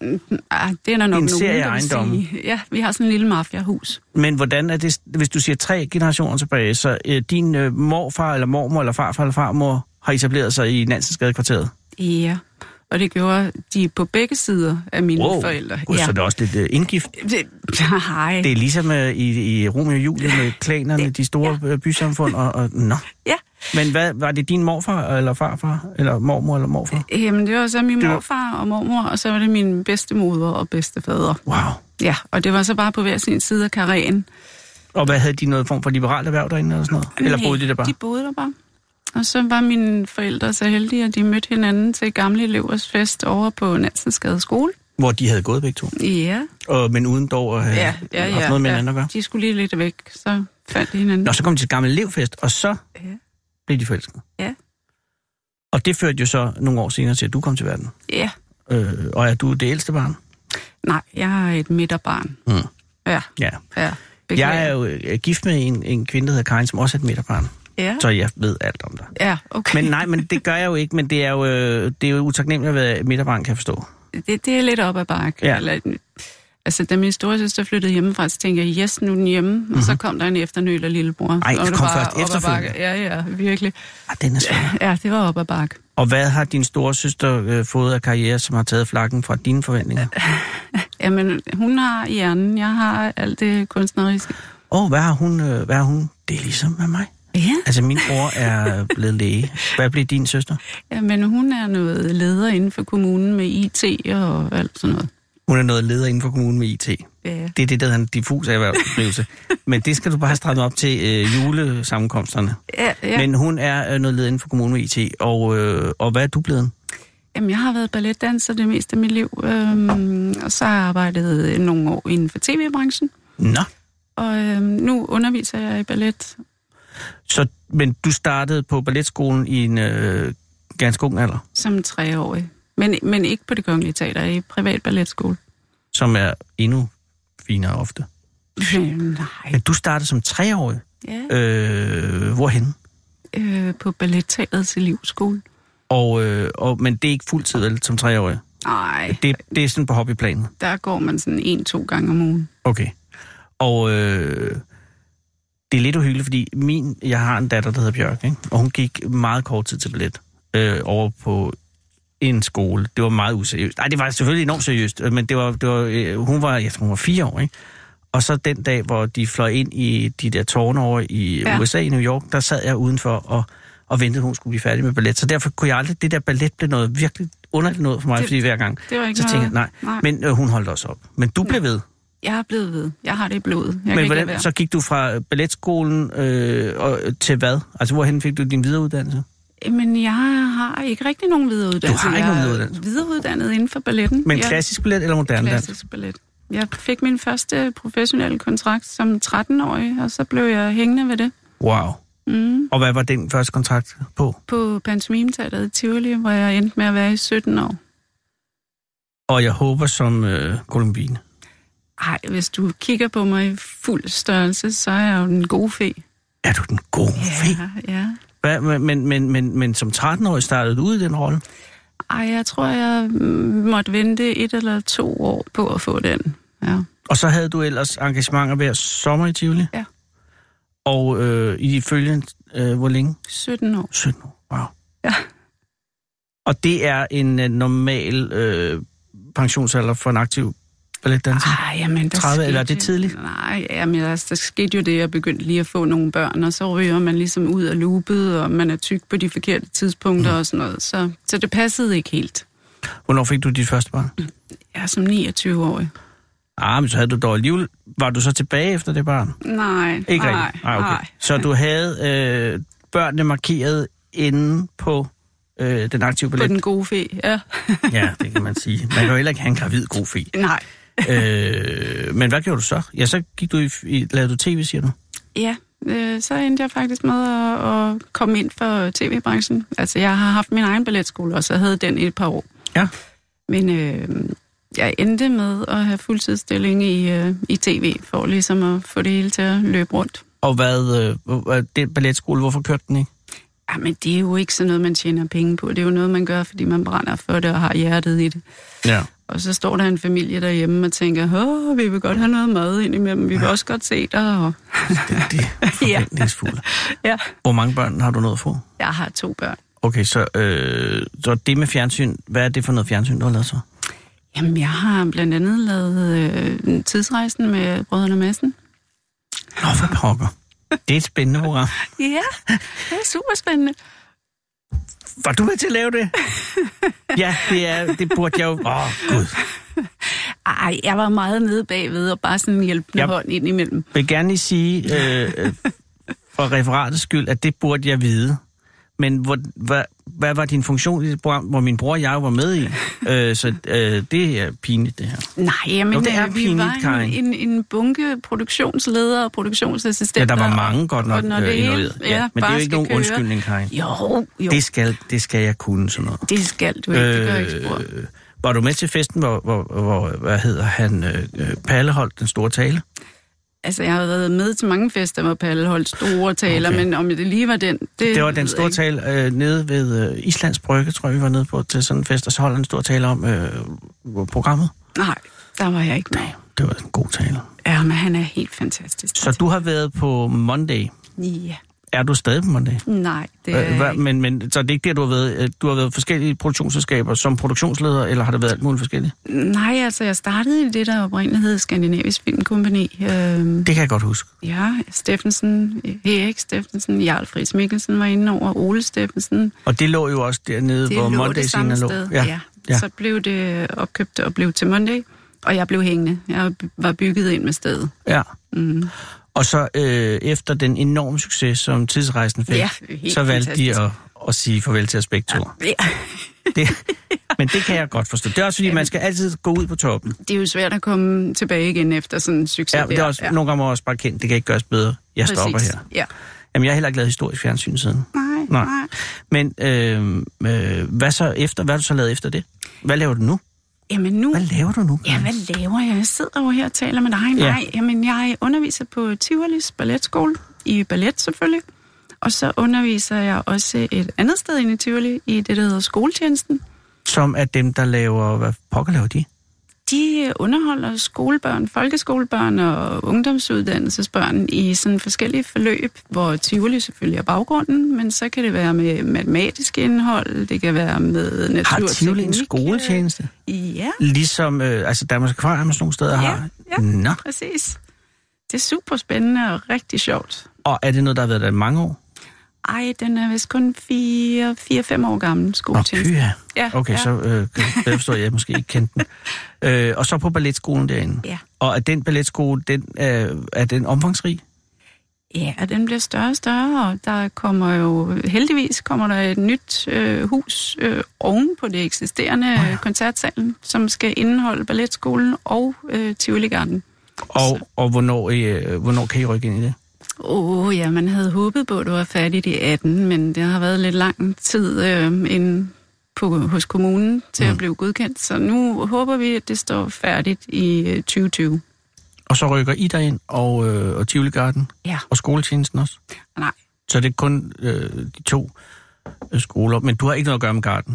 Ah, det er der nok en nogen, serie ejendomme. Ja, vi har sådan en lille mafiahus. Men hvordan er det, hvis du siger tre generationer tilbage, så øh, din øh, morfar eller mormor eller farfar eller farmor har etableret sig i Nansensgade kvarteret? Ja, og det gjorde de på begge sider af mine wow. forældre. God, ja. Så det er også lidt øh, indgift? Det, hej. Det er ligesom øh, i, i Romeo og Julie med klanerne, det, de store ja. bysamfund og, og nå. Ja. Men hvad, var det din morfar eller farfar, eller mormor eller morfar? Jamen, det var så min morfar og mormor, og så var det min bedstemoder og bedstefader. Wow. Ja, og det var så bare på hver sin side af karreen. Og hvad havde de noget form for liberalt erhverv derinde eller sådan noget? Eller Nej, boede de der bare? de boede der bare. Og så var mine forældre så heldige, at de mødte hinanden til gamle elevers fest over på Nansensgade skole. Hvor de havde gået begge to? Ja. Og, men uden dog at have ja, ja, ja, haft noget med ja. hinanden at gøre? De skulle lige lidt væk, så fandt de hinanden. Nå, så kom de til gamle elevfest, og så ja. blev de forelsket? Ja. Og det førte jo så nogle år senere til, at du kom til verden? Ja. Øh, og er du det ældste barn? Nej, jeg er et midterbarn. Mm. Ja. ja. ja. Jeg er jo gift med en, en kvinde, der hedder Karin, som også er et midterbarn. Ja. Så jeg ved alt om dig. Ja, okay. Men nej, men det gør jeg jo ikke, men det er jo, det er jo utaknemmeligt, hvad midterbarn kan forstå. Det, det er lidt op ad bakke. Ja. Eller, altså, da min storesøster flyttede hjemmefra, så tænkte jeg, yes, nu er den hjemme. Mm-hmm. Og så kom der en efternøl af lillebror. Nej, det kom først efterfølgende. Ja, ja, virkelig. Ah, den er svær. Ja, det var op ad bakke. Og hvad har din storesøster øh, fået af karriere, som har taget flakken fra dine forventninger? Jamen, hun har hjernen. Jeg har alt det kunstneriske. Åh, oh, hvad har hun? Øh, hvad har hun? Det er ligesom med mig. Ja. Altså, min bror er blevet læge. Hvad blev din søster? Jamen, hun er noget leder inden for kommunen med I T og alt sådan noget. Hun er noget leder inden for kommunen med I T? Ja. Det er det, der hedder en diffus erhvervsbeskrivelse. Men det skal du bare have strammet op til øh, julesammenkomsterne. Ja, ja. Men hun er øh, noget leder inden for kommunen med I T, og, øh, og hvad er du blevet? Jamen, jeg har været balletdanser det meste af mit liv, øhm, og så har jeg arbejdet nogle år inden for tv-branchen. Nå. Og øhm, nu underviser jeg i ballet. Så, men du startede på balletskolen i en øh, ganske ung alder? Som treårig. Men, men ikke på Det Kongelige Teater, i privat balletskole. Som er endnu finere ofte? Nej. Men du startede som treårig? Ja. Øh, hvorhen? Øh, på Balletteaterets elevskole. Og, øh, og, men det er ikke fuldtid, eller som treårig? Nej. Det, det er sådan på hobbyplanen? Der går man sådan en-to gange om ugen. Okay. Og øh, det er lidt uhyggeligt, fordi min, jeg har en datter, der hedder Bjørk, ikke? Og hun gik meget kort tid til ballet øh, over på en skole. Det var meget useriøst. Nej, det var selvfølgelig enormt seriøst, men det var, det var, øh, hun var, jeg tror, hun var fire år, ikke? Og så den dag, hvor de fløj ind i de der tårne over i ja. U S A, i New York, der sad jeg udenfor og, og ventede, at hun skulle blive færdig med ballet. Så derfor kunne jeg aldrig, det der ballet blev noget virkelig underligt noget for mig, det, fordi hver gang, det var ikke så tænkte jeg, nej. nej. Men øh, hun holdt også op. Men du blev ved. Jeg er blevet ved. Jeg har det i blodet. Jeg Men hvordan, så gik du fra balletskolen øh, og, til hvad? Altså, hvorhen fik du din videreuddannelse? Men jeg har ikke rigtig nogen videreuddannelse. Du har ikke jeg nogen videreuddannelse? Videreuddannet inden for balletten. Men klassisk ballet eller moderne dans? Klassisk ballet. Jeg fik min første professionelle kontrakt som tretten-årig, og så blev jeg hængende ved det. Wow. Mm. Og hvad var den første kontrakt på? På Pantomime-teateret i Tivoli, hvor jeg endte med at være i sytten år. Og jeg håber som øh, Columbine. Ej, hvis du kigger på mig i fuld størrelse, så er jeg jo den gode fe. Er du den gode fe? Ja, ja. Hvad, men, men, men, men som tretten-årig startede du ud i den rolle? Ej, jeg tror, jeg måtte vente et eller to år på at få den. Ja. Og så havde du ellers engagementer hver sommer i Tivoli? Ja. Og øh, i de følgende, øh, hvor længe? sytten år. sytten år, wow. Ja. Og det er en øh, normal øh, pensionsalder for en aktiv balletdanser? Ej, jamen, der tredive, eller er det jo, tidligt? Nej, jamen, altså, der skete jo det, jeg begyndte lige at få nogle børn, og så ryger man ligesom ud af loopet, og man er tyk på de forkerte tidspunkter mm. og sådan noget. Så, så det passede ikke helt. Hvornår fik du dit første barn? Jeg er som niogtyve-årig. Ah, men så havde du dog alligevel... Var du så tilbage efter det barn? Nej, ikke nej, rigtig? Ah, okay. nej. Så du havde øh, børnene markeret inde på øh, den aktive ballet? På den gode fe, ja. Ja, det kan man sige. Man kan jo heller ikke have en gravid god fe. Nej. øh, men hvad gjorde du så? Ja, så gik du i, i lavede du tv, siger du? Ja, øh, så endte jeg faktisk med at, at komme ind for tv-branchen. Altså, jeg har haft min egen balletskole, og så havde den i et par år. Ja. Men øh, jeg endte med at have fuldtidsstilling i, øh, i tv, for ligesom at få det hele til at løbe rundt. Og hvad, øh, den balletskole, hvorfor kørte den ikke? Jamen, det er jo ikke sådan noget, man tjener penge på. Det er jo noget, man gør, fordi man brænder for det og har hjertet i det. Ja. Og så står der en familie derhjemme og tænker, åh, vi vil godt have noget mad ind imellem. Vi vil ja. også godt se dig. Og... Det er forventningsfuldt. Ja. Hvor mange børn har du nået at få? Jeg har to børn. Okay, så, øh, så det med fjernsyn, hvad er det for noget fjernsyn, du har lavet så? Jamen, jeg har blandt andet lavet øh, Tidsrejsen med Brødrene Madsen. Nå, for pokker. Det er et spændende program. Ja, det er super spændende. Var du med til at lave det? Ja, det, er, det burde jeg jo... Åh, oh, gud. Ej, jeg var meget nede bagved og bare sådan en hjælpende hånd ind imellem. Jeg vil gerne lige sige, øh, for referatets skyld, at det burde jeg vide. Men hvor, hvad, hvad var din funktion i det program, hvor min bror og jeg var med i? øh, så øh, det er pinligt, det her. Nej, jamen, jo, det er vi pinligt, var en, en, en bunke produktionsledere og produktionsassistenter. Ja, der var mange godt nok øh, involveret. Ja, ja, men det er jo ikke nogen køre. undskyldning, Karin. Jo, jo. Det skal, det skal jeg kunne, sådan noget. Det skal du ikke, øh, det gør ikke spor. Var du med til festen, hvor, hvor, hvor hvad hedder han, øh, Palle holdt den store tale? Altså, jeg har været med til mange fester, hvor Palle holdt store taler, okay. Men om det lige var den... Det, det var den store tale øh, nede ved øh, Islands Brygge, tror jeg, vi var nede på til sådan en fest, og så holdt en stor tale om øh, programmet. Nej, der var jeg ikke med. Nej, det var en god tale. Ja, men han er helt fantastisk. Så du har været på Monday? Ja. Er du stadig på Monday? Nej, det er Hva, men, men så det er ikke der, du har været... Du har været forskellige produktionsselskaber som produktionsleder, eller har det været alt muligt forskelligt? Nej, altså jeg startede i det, der oprindeligt hed Skandinavisk Filmkompagni. Øhm, det kan jeg godt huske. Ja, Steffensen, Erik Steffensen, Jarl Friis Mikkelsen var inde over, Ole Steffensen. Og det lå jo også dernede, det hvor lå Monday det samme lå. Sted. Ja. Ja. Ja. Så blev det opkøbt og blev til Monday. Og jeg blev hængende. Jeg var bygget ind med stedet. Ja. Mm. Og så øh, efter den enorme succes, som Tidsrejsen fik, ja, så valgte fantastisk. de at, at sige farvel til os begge to. Ja. Ja. Det, men det kan jeg godt forstå. Det er også fordi, man skal altid gå ud på toppen. Det er jo svært at komme tilbage igen efter sådan en succes. Ja, det er også, ja. Nogle gange må også bare kende, det kan ikke gøres bedre. Jeg Præcis. stopper her. Ja. Jamen, jeg har heller ikke lavet historisk fjernsyn siden. Nej, nej. nej. Men øh, øh, hvad så efter? Hvad har du så lavet efter det? Hvad laver du nu? Jamen nu... Hvad laver du nu? Ja, hvad laver jeg? Jeg sidder jo her og taler med dig. Nej, Ja. jamen jeg underviser på Tivolis Balletskole, i ballet selvfølgelig. Og så underviser jeg også et andet sted inde i Tivoli, i det, der hedder skoletjenesten. Som er dem, der laver... Hvad pokker laver de? De underholder skolebørn, folkeskolebørn og ungdomsuddannelsesbørn i sådan forskellige forløb, hvor Tivoli selvfølgelig er baggrunden, men så kan det være med matematisk indhold, det kan være med natur og Har Tivoli en teknik. skoletjeneste? Ja. Ligesom, øh, altså Danmarks Akvarium og sådan nogle steder Ja, har? ja. Nå. Præcis. Det er super spændende og rigtig sjovt. Og er det noget, der har været der i mange år? Ej, den er vist kun fire fem år gammel, Nå, skoletjeneste. pyha. Ja, Okay, ja. så øh, kan jeg forstå, at jeg måske ikke kendte den. Øh, og så på balletskolen derinde. Ja. Og er den balletskole, den, øh, er den omfangsrig? Ja, den bliver større og større, og der kommer jo, heldigvis kommer der et nyt øh, hus øh, oven på det eksisterende Oh ja. øh, koncertsalen, som skal indeholde balletskolen og øh, Tivoli Garden. Og, og hvornår, øh, hvornår kan I rykke ind i det? Åh oh, ja, man havde håbet på, at det var færdigt i atten, men det har været lidt lang tid øh, inden på, hos kommunen til mm. at blive godkendt, så nu håber vi, at det står færdigt i øh, tyve tyve. Og så rykker I derind, og, øh, og Tivoli Garden, Ja. og skoletjenesten også? Nej. Så det er kun øh, de to øh, skoler, men du har ikke noget at gøre med Garden?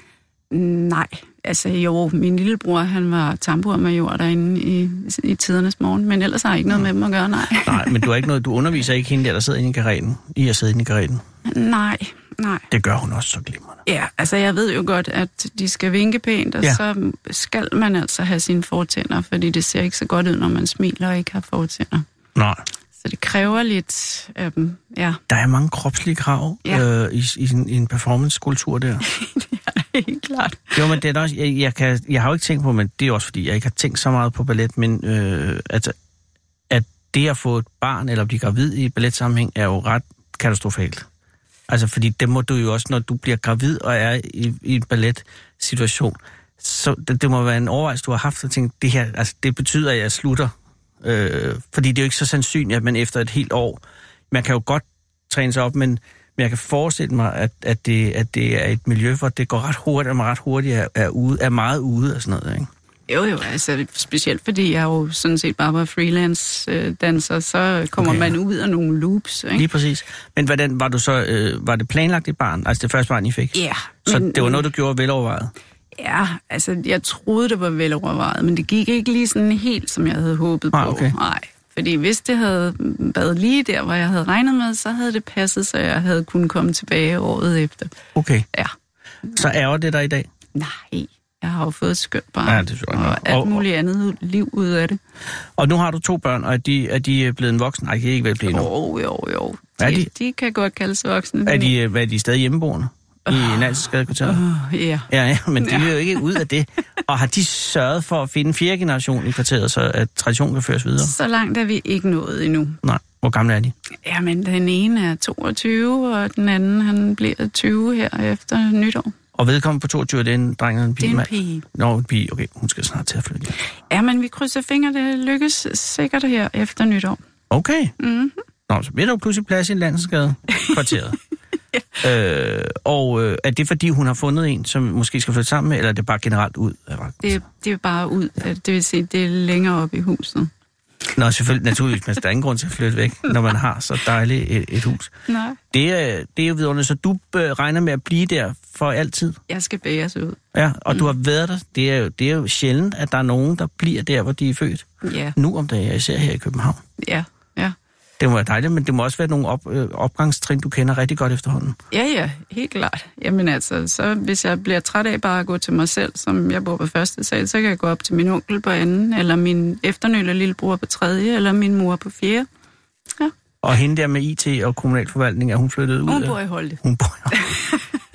Nej, altså jo, min lillebror, han var tambourmajor derinde i, i tidernes morgen, men ellers har jeg ikke noget med dem at gøre, nej. Nej, men du har ikke noget, du underviser ikke hende der, der sidder inde i karetten, i at sidde inde i karetten? Nej, nej. Det gør hun også så glimrende. Ja, altså jeg ved jo godt, at de skal vinke pænt, og Ja. ja. så skal man altså have sine fortænder, fordi det ser ikke så godt ud, når man smiler og ikke har fortænder. Nej. Så det kræver lidt af dem, ja. Der er mange kropslige krav Ja. øh, i, i, en, i en performance-kultur der. Ja, helt klart. Jo, men det er også, jeg, jeg, kan, jeg har jo ikke tænkt på, men det er også fordi, jeg ikke har tænkt så meget på ballet, men øh, at, at det at få et barn eller blive gravid i balletsammenhæng er jo ret katastrofalt. Altså, fordi det må du jo også, når du bliver gravid og er i, i en balletsituation, så det, det må være en overvejelse, du har haft at tænke, det her, altså, det betyder, at jeg slutter. Øh, fordi det er jo ikke så sandsynligt, at man efter et helt år, man kan jo godt træne sig op, men, men jeg kan forestille mig, at, at, det, at det er et miljø, hvor det går ret hurtigt, og man ret hurtigt er, er, ude, er meget ude og sådan noget, ikke? Jo, jo, altså specielt fordi jeg jo sådan set bare var freelance-danser, så kommer Okay, okay, ja. man ud af nogle loops, ikke? Lige præcis. Men hvordan var du så, øh, var det planlagt et barn? Altså det første barn, I fik? Ja. Så men, det var noget, du gjorde velovervejet? Ja, altså jeg troede, det var velovervejet, men det gik ikke lige sådan helt, som jeg havde håbet Ah, på. okay. Nej, fordi hvis det havde været lige der, hvor jeg havde regnet med, så havde det passet, så jeg havde kunnet komme tilbage året efter. Okay. Ja. Så ærger det dig i dag? Nej, jeg har jo fået et skønt barn, Ja, det tror jeg nok. og alt Og- muligt andet liv ud af det. Og nu har du to børn, og er de, er de blevet en voksen? Nej, de er ikke vel blevet endnu. Jo, jo, jo. Er De, de- de kan godt kaldes voksne. Er de, hvad, er de stadig hjemmeboende i Nalseskadekvarteret? Uh, ja. Ja, ja, men de Ja. vil jo ikke ud af det. Og har de sørget for at finde fjerde generation i kvarteret, så at traditionen kan føres videre? Så langt er vi ikke nået endnu. Nej. Hvor gamle er de? Jamen, den ene er toogtyve, og den anden, han bliver tyve her efter nytår. Og vedkommende på toogtyve, det er en dreng eller en Det pige? er en mand? pige. Nå, en pige. Okay, hun skal snart til at flytte. Ja, men vi krydser fingre, det lykkes sikkert her efter nytår. Okay. Mm-hmm. Nå, så bliver der jo pludselig plads i Landensgade-kvarteret. ja. øh, og øh, er det, fordi hun har fundet en, som måske skal flytte sammen med, eller er det bare generelt ud? Det, det er bare ud. Det vil sige, det er længere op i huset. Nå, selvfølgelig, naturligvis, men der er ingen grund til at flytte væk, når man har så dejligt et, et hus. Nej. Det er, det er jo vidunderligt, så du øh, regner med at blive der for altid? Jeg skal bæres ud. Ja, og Mm. du har været der. Det er, jo, det er jo sjældent, at der er nogen, der bliver der, hvor de er født. Ja, Nu om dagen, især her i København. ja, ja. Det må være dejligt, men det må også være nogle op, øh, opgangstrin, du kender rigtig godt efterhånden. Ja, ja, helt klart. Jamen altså, så hvis jeg bliver træt af bare at gå til mig selv, som jeg bor på første sal, så kan jeg gå op til min onkel på anden, eller min efternølle lillebror på tredje, eller min mor på fjerde. Ja. Og hende der med I T og kommunalforvaltning, er hun flyttet ud? Hun af- bor i Holte. Hun bor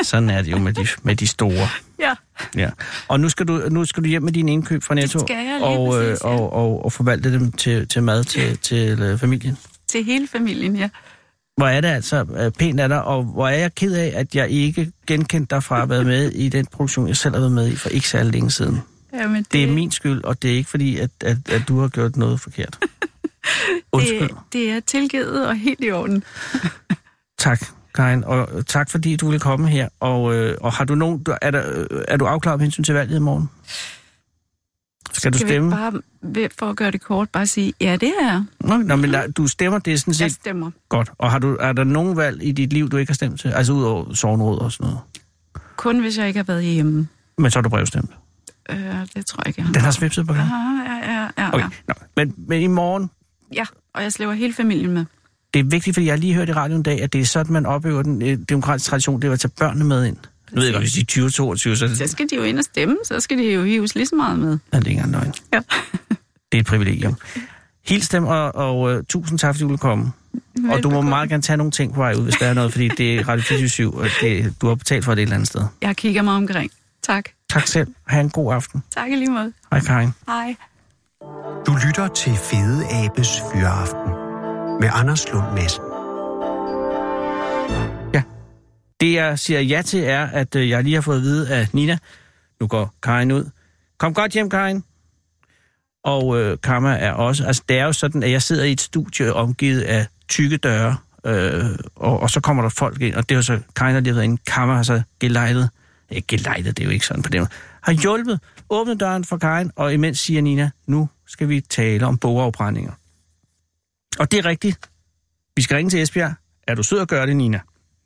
Sådan er det jo med de, med de store. Ja. Ja. Og nu skal, du, nu skal du hjem med dine indkøb fra Netto. Det skal jeg lige og, præcis, ja. og, og, og forvalte dem til, til mad til, til familien. Til hele familien, ja. Hvor er det altså pænt af dig, og hvor er jeg ked af, at jeg ikke genkendte dig fra at være med i den produktion, jeg selv har været med i for ikke særlig længe siden. Jamen, det... det er min skyld, og det er ikke fordi, at, at, at du har gjort noget forkert. Undskyld. Det, det er tilgivet og helt i orden. Tak, Karin, og tak fordi du ville komme her. Og, øh, og har du nogen, er, der, er du afklaret med hensyn til valget i morgen? Skal, Skal du stemme? Bare, for at gøre det kort, bare sige, ja, det er. Nå, nå men der, du stemmer, det er sådan set... Jeg stemmer. Godt. Og har du, er der nogen valg i dit liv, du ikke har stemt til? Altså ud over sogneråd og sådan noget? Kun hvis jeg ikke har været hjemme. Men så har du brevstemt? Øh, det tror jeg ikke, jeg har. Den har svipset på gang? Ja, ja, ja. ja, okay. ja. Nå, men, men i morgen... Ja, og jeg slæver hele familien med. Det er vigtigt, fordi jeg har lige hørt i radioen i dag, at det er sådan, man opøver den øh, demokratiske tradition, det er at tage børnene med ind. Jeg ved ikke, hvis de er tyve toogtyve, så... Så skal de jo ind og stemme, så skal de jo hives lige så meget med. Ja, det er ikke engang løgn. Ja. Det er et privilegium. Hils dem, og, og uh, tusind tak, fordi du vil komme. Velbekomme. Og du må meget gerne tage nogle ting på vej ud, hvis der er noget, fordi det er Radio fireogtyve syv, og det, du har betalt for det et eller andet sted. Jeg kigger mig omkring. Tak. Tak selv. Ha' en god aften. Tak i lige måde. Hej, Karin. Hej. Du lytter til Fede Abes Fyraften med Anders Lund Madsen. Det, jeg siger ja til, er, at øh, jeg lige har fået at vide af Nina. Nu går Karin ud. Kom godt hjem, Karin. Og øh, Kamma er også... Altså, det er jo sådan, at jeg sidder i et studie omgivet af tykke døre, øh, og, og så kommer der folk ind, og det er jo så... Karin har lige været inde. Kamma har så gelejtet... Ikke gelejtet, det er jo ikke sådan på det. Har hjulpet, åbnet døren for Karin, og imens siger Nina, nu skal vi tale om bogafbrændinger. Og det er rigtigt. Vi skal ringe til Esbjerg. Er du sød at gøre det, Nina?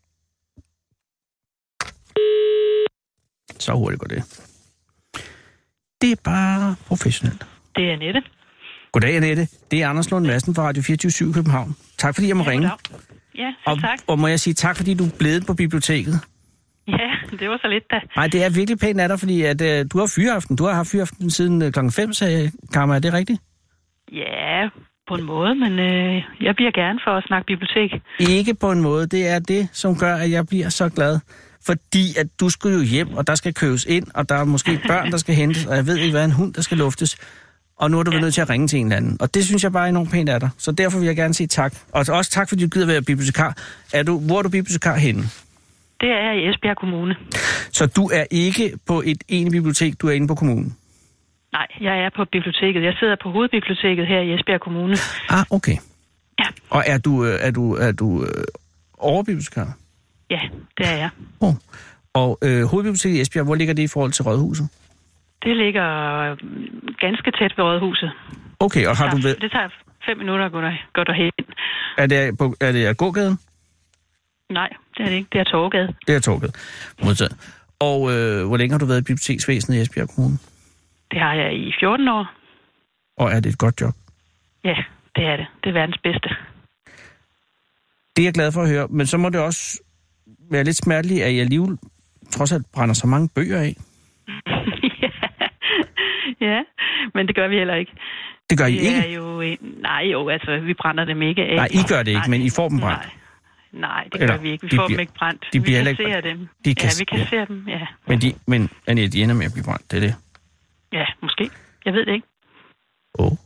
Så hurtigt går det. Det er bare professionelt. Det er Annette. Goddag, Annette. Det er Anders Lund Madsen fra Radio fireogtyve syv København. Tak fordi jeg må ja, ringe. Ja, og, tak. Og må jeg sige tak, fordi du er blevet på biblioteket? Ja, det var så lidt da. Nej, det er virkelig pænt af dig, fordi at, uh, du har fyraften. Du har haft fyraften siden uh, klokken fem, sagde Kamma. Er det rigtigt? Ja, på en måde, men øh, jeg bliver gerne for at snakke bibliotek. Ikke på en måde. Det er det, som gør, at jeg bliver så glad. Fordi at du skal jo hjem, og der skal købes ind, og der er måske børn, der skal hentes, og jeg ved ikke hvad, en hund, der skal luftes. Og nu er du ja. nødt til at ringe til en eller anden. Og det synes jeg bare er enormt pænt af dig. Så derfor vil jeg gerne sige tak. Og også tak, fordi du gider være bibliotekar. Er du, hvor er du bibliotekar henne? Det er jeg i Esbjerg Kommune. Så du er ikke på et ene bibliotek, du er inde på kommunen? Nej, jeg er på biblioteket. Jeg sidder på hovedbiblioteket her i Esbjerg Kommune. Ah, okay. Ja. Og er du, er du, er du øh, overbibliotekar? Ja, det er jeg. Oh. Og øh, hovedbiblioteket i Esbjerg, hvor ligger det i forhold til Rådhuset? Det ligger ganske tæt ved Rådhuset. Okay, og har det tager, du ved... Det tager fem minutter at gå, der, gå derhen. Er det, på, er det af gågaden? Nej, det er det ikke. Det er Torvegade. Det er Torvegade. Modtaget. Og øh, hvor længe har du været i biblioteksvæsenet i Esbjerg Kommune? Det har jeg i fjorten år. Og er det et godt job? Ja, det er det. Det er verdens bedste. Det er jeg glad for at høre, men så må det også være lidt smerteligt, at jeg alligevel trods alt brænder så mange bøger af. ja. ja, men det gør vi heller ikke. Det gør I det ikke? Er jo, nej, jo, altså vi brænder dem ikke af. Nej, I gør det ikke, nej. men I får dem brændt. Nej, nej det Eller, gør vi ikke. Vi de får bliver, dem ikke brændt. De vi kan ikke se dem. De kan, ja, vi kan ja. se dem, ja. Men, de, men Annette, de ender med at blive brændt, det er det? Ja, måske. Jeg ved det ikke. Åh. Oh.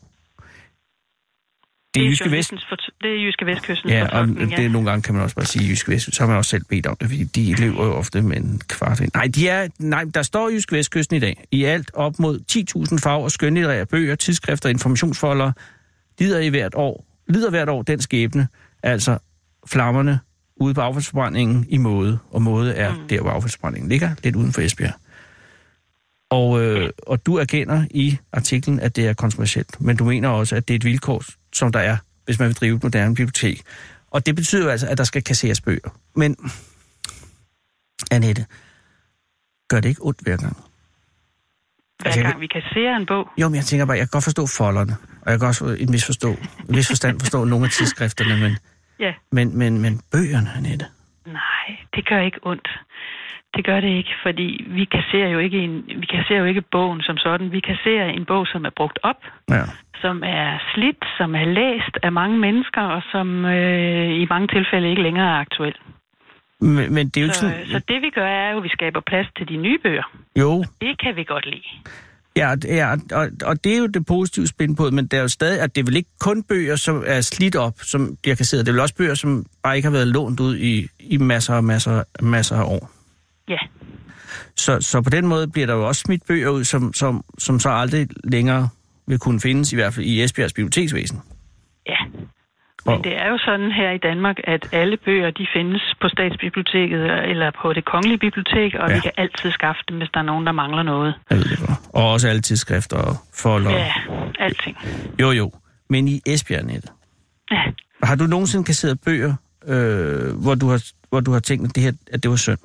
Det er, det er Jyske Vest. Det er Jyske Vestkysten. Ja, og det er nogle gange kan man også bare sige Jyske Vest. Så har man også selv bedt om det, fordi de løber jo ofte med en kvart. Nej, de er, nej, der står Jyske Vestkysten i dag. I alt op mod ti tusind farver, skønlitterære bøger, tidsskrifter, informationsfolder, lider i hvert år, lider hvert år den skæbne, altså flammerne ude på affaldsforbrændingen i Måde. Og Måde er mm. der, hvor affaldsforbrændingen ligger, lidt uden for Esbjerg. Og, øh, og du erkender i artiklen, at det er kontroversielt, men du mener også, at det er et vilkår, som der er, hvis man vil drive et moderne bibliotek. Og det betyder jo altså, at der skal kasseres bøger. Men, Annette, gør det ikke ondt hver gang? Hver altså, gang vi kasserer en bog? Jo, men jeg tænker bare, jeg kan godt forstå folderne, og jeg kan også en vis, forstå, en vis forstand forstå nogle af tidsskrifterne, men, ja. men, men, men bøgerne, Annette? Nej, det gør ikke ondt. Det gør det ikke, fordi vi kasserer jo ikke en, vi kasserer jo ikke bogen som sådan. Vi kasserer en bog, som er brugt op, ja. som er slidt, som er læst af mange mennesker, og som øh, i mange tilfælde ikke længere er aktuel. Men, men det er jo ikke så, sådan... så det vi gør er jo, at vi skaber plads til de nye bøger. Jo. Det kan vi godt lide. Ja, ja og, og det er jo det positive spin på det, men det er jo stadig, at det er vel ikke kun bøger, som er slidt op, som jeg kan se. Det er vel også bøger, som bare ikke har været lånt ud i, i masser og masser, masser af år. Ja. Så, så på den måde bliver der jo også smidt bøger ud, som, som, som så aldrig længere vil kunne findes, i hvert fald i Esbjergs biblioteksvæsen. Ja. Men Og, det er jo sådan her i Danmark, at alle bøger, de findes på Statsbiblioteket eller på det kongelige bibliotek, og Ja. vi kan altid skaffe dem, hvis der er nogen, der mangler noget. jeg ved det godt. Og også alle tidsskrifter og folder. Ja, alting. Jo, jo. Men i Esbjerg-nettet. Ja. Har du nogensinde kasseret bøger, øh, hvor, du har, hvor du har tænkt, at det, her, at det var synd?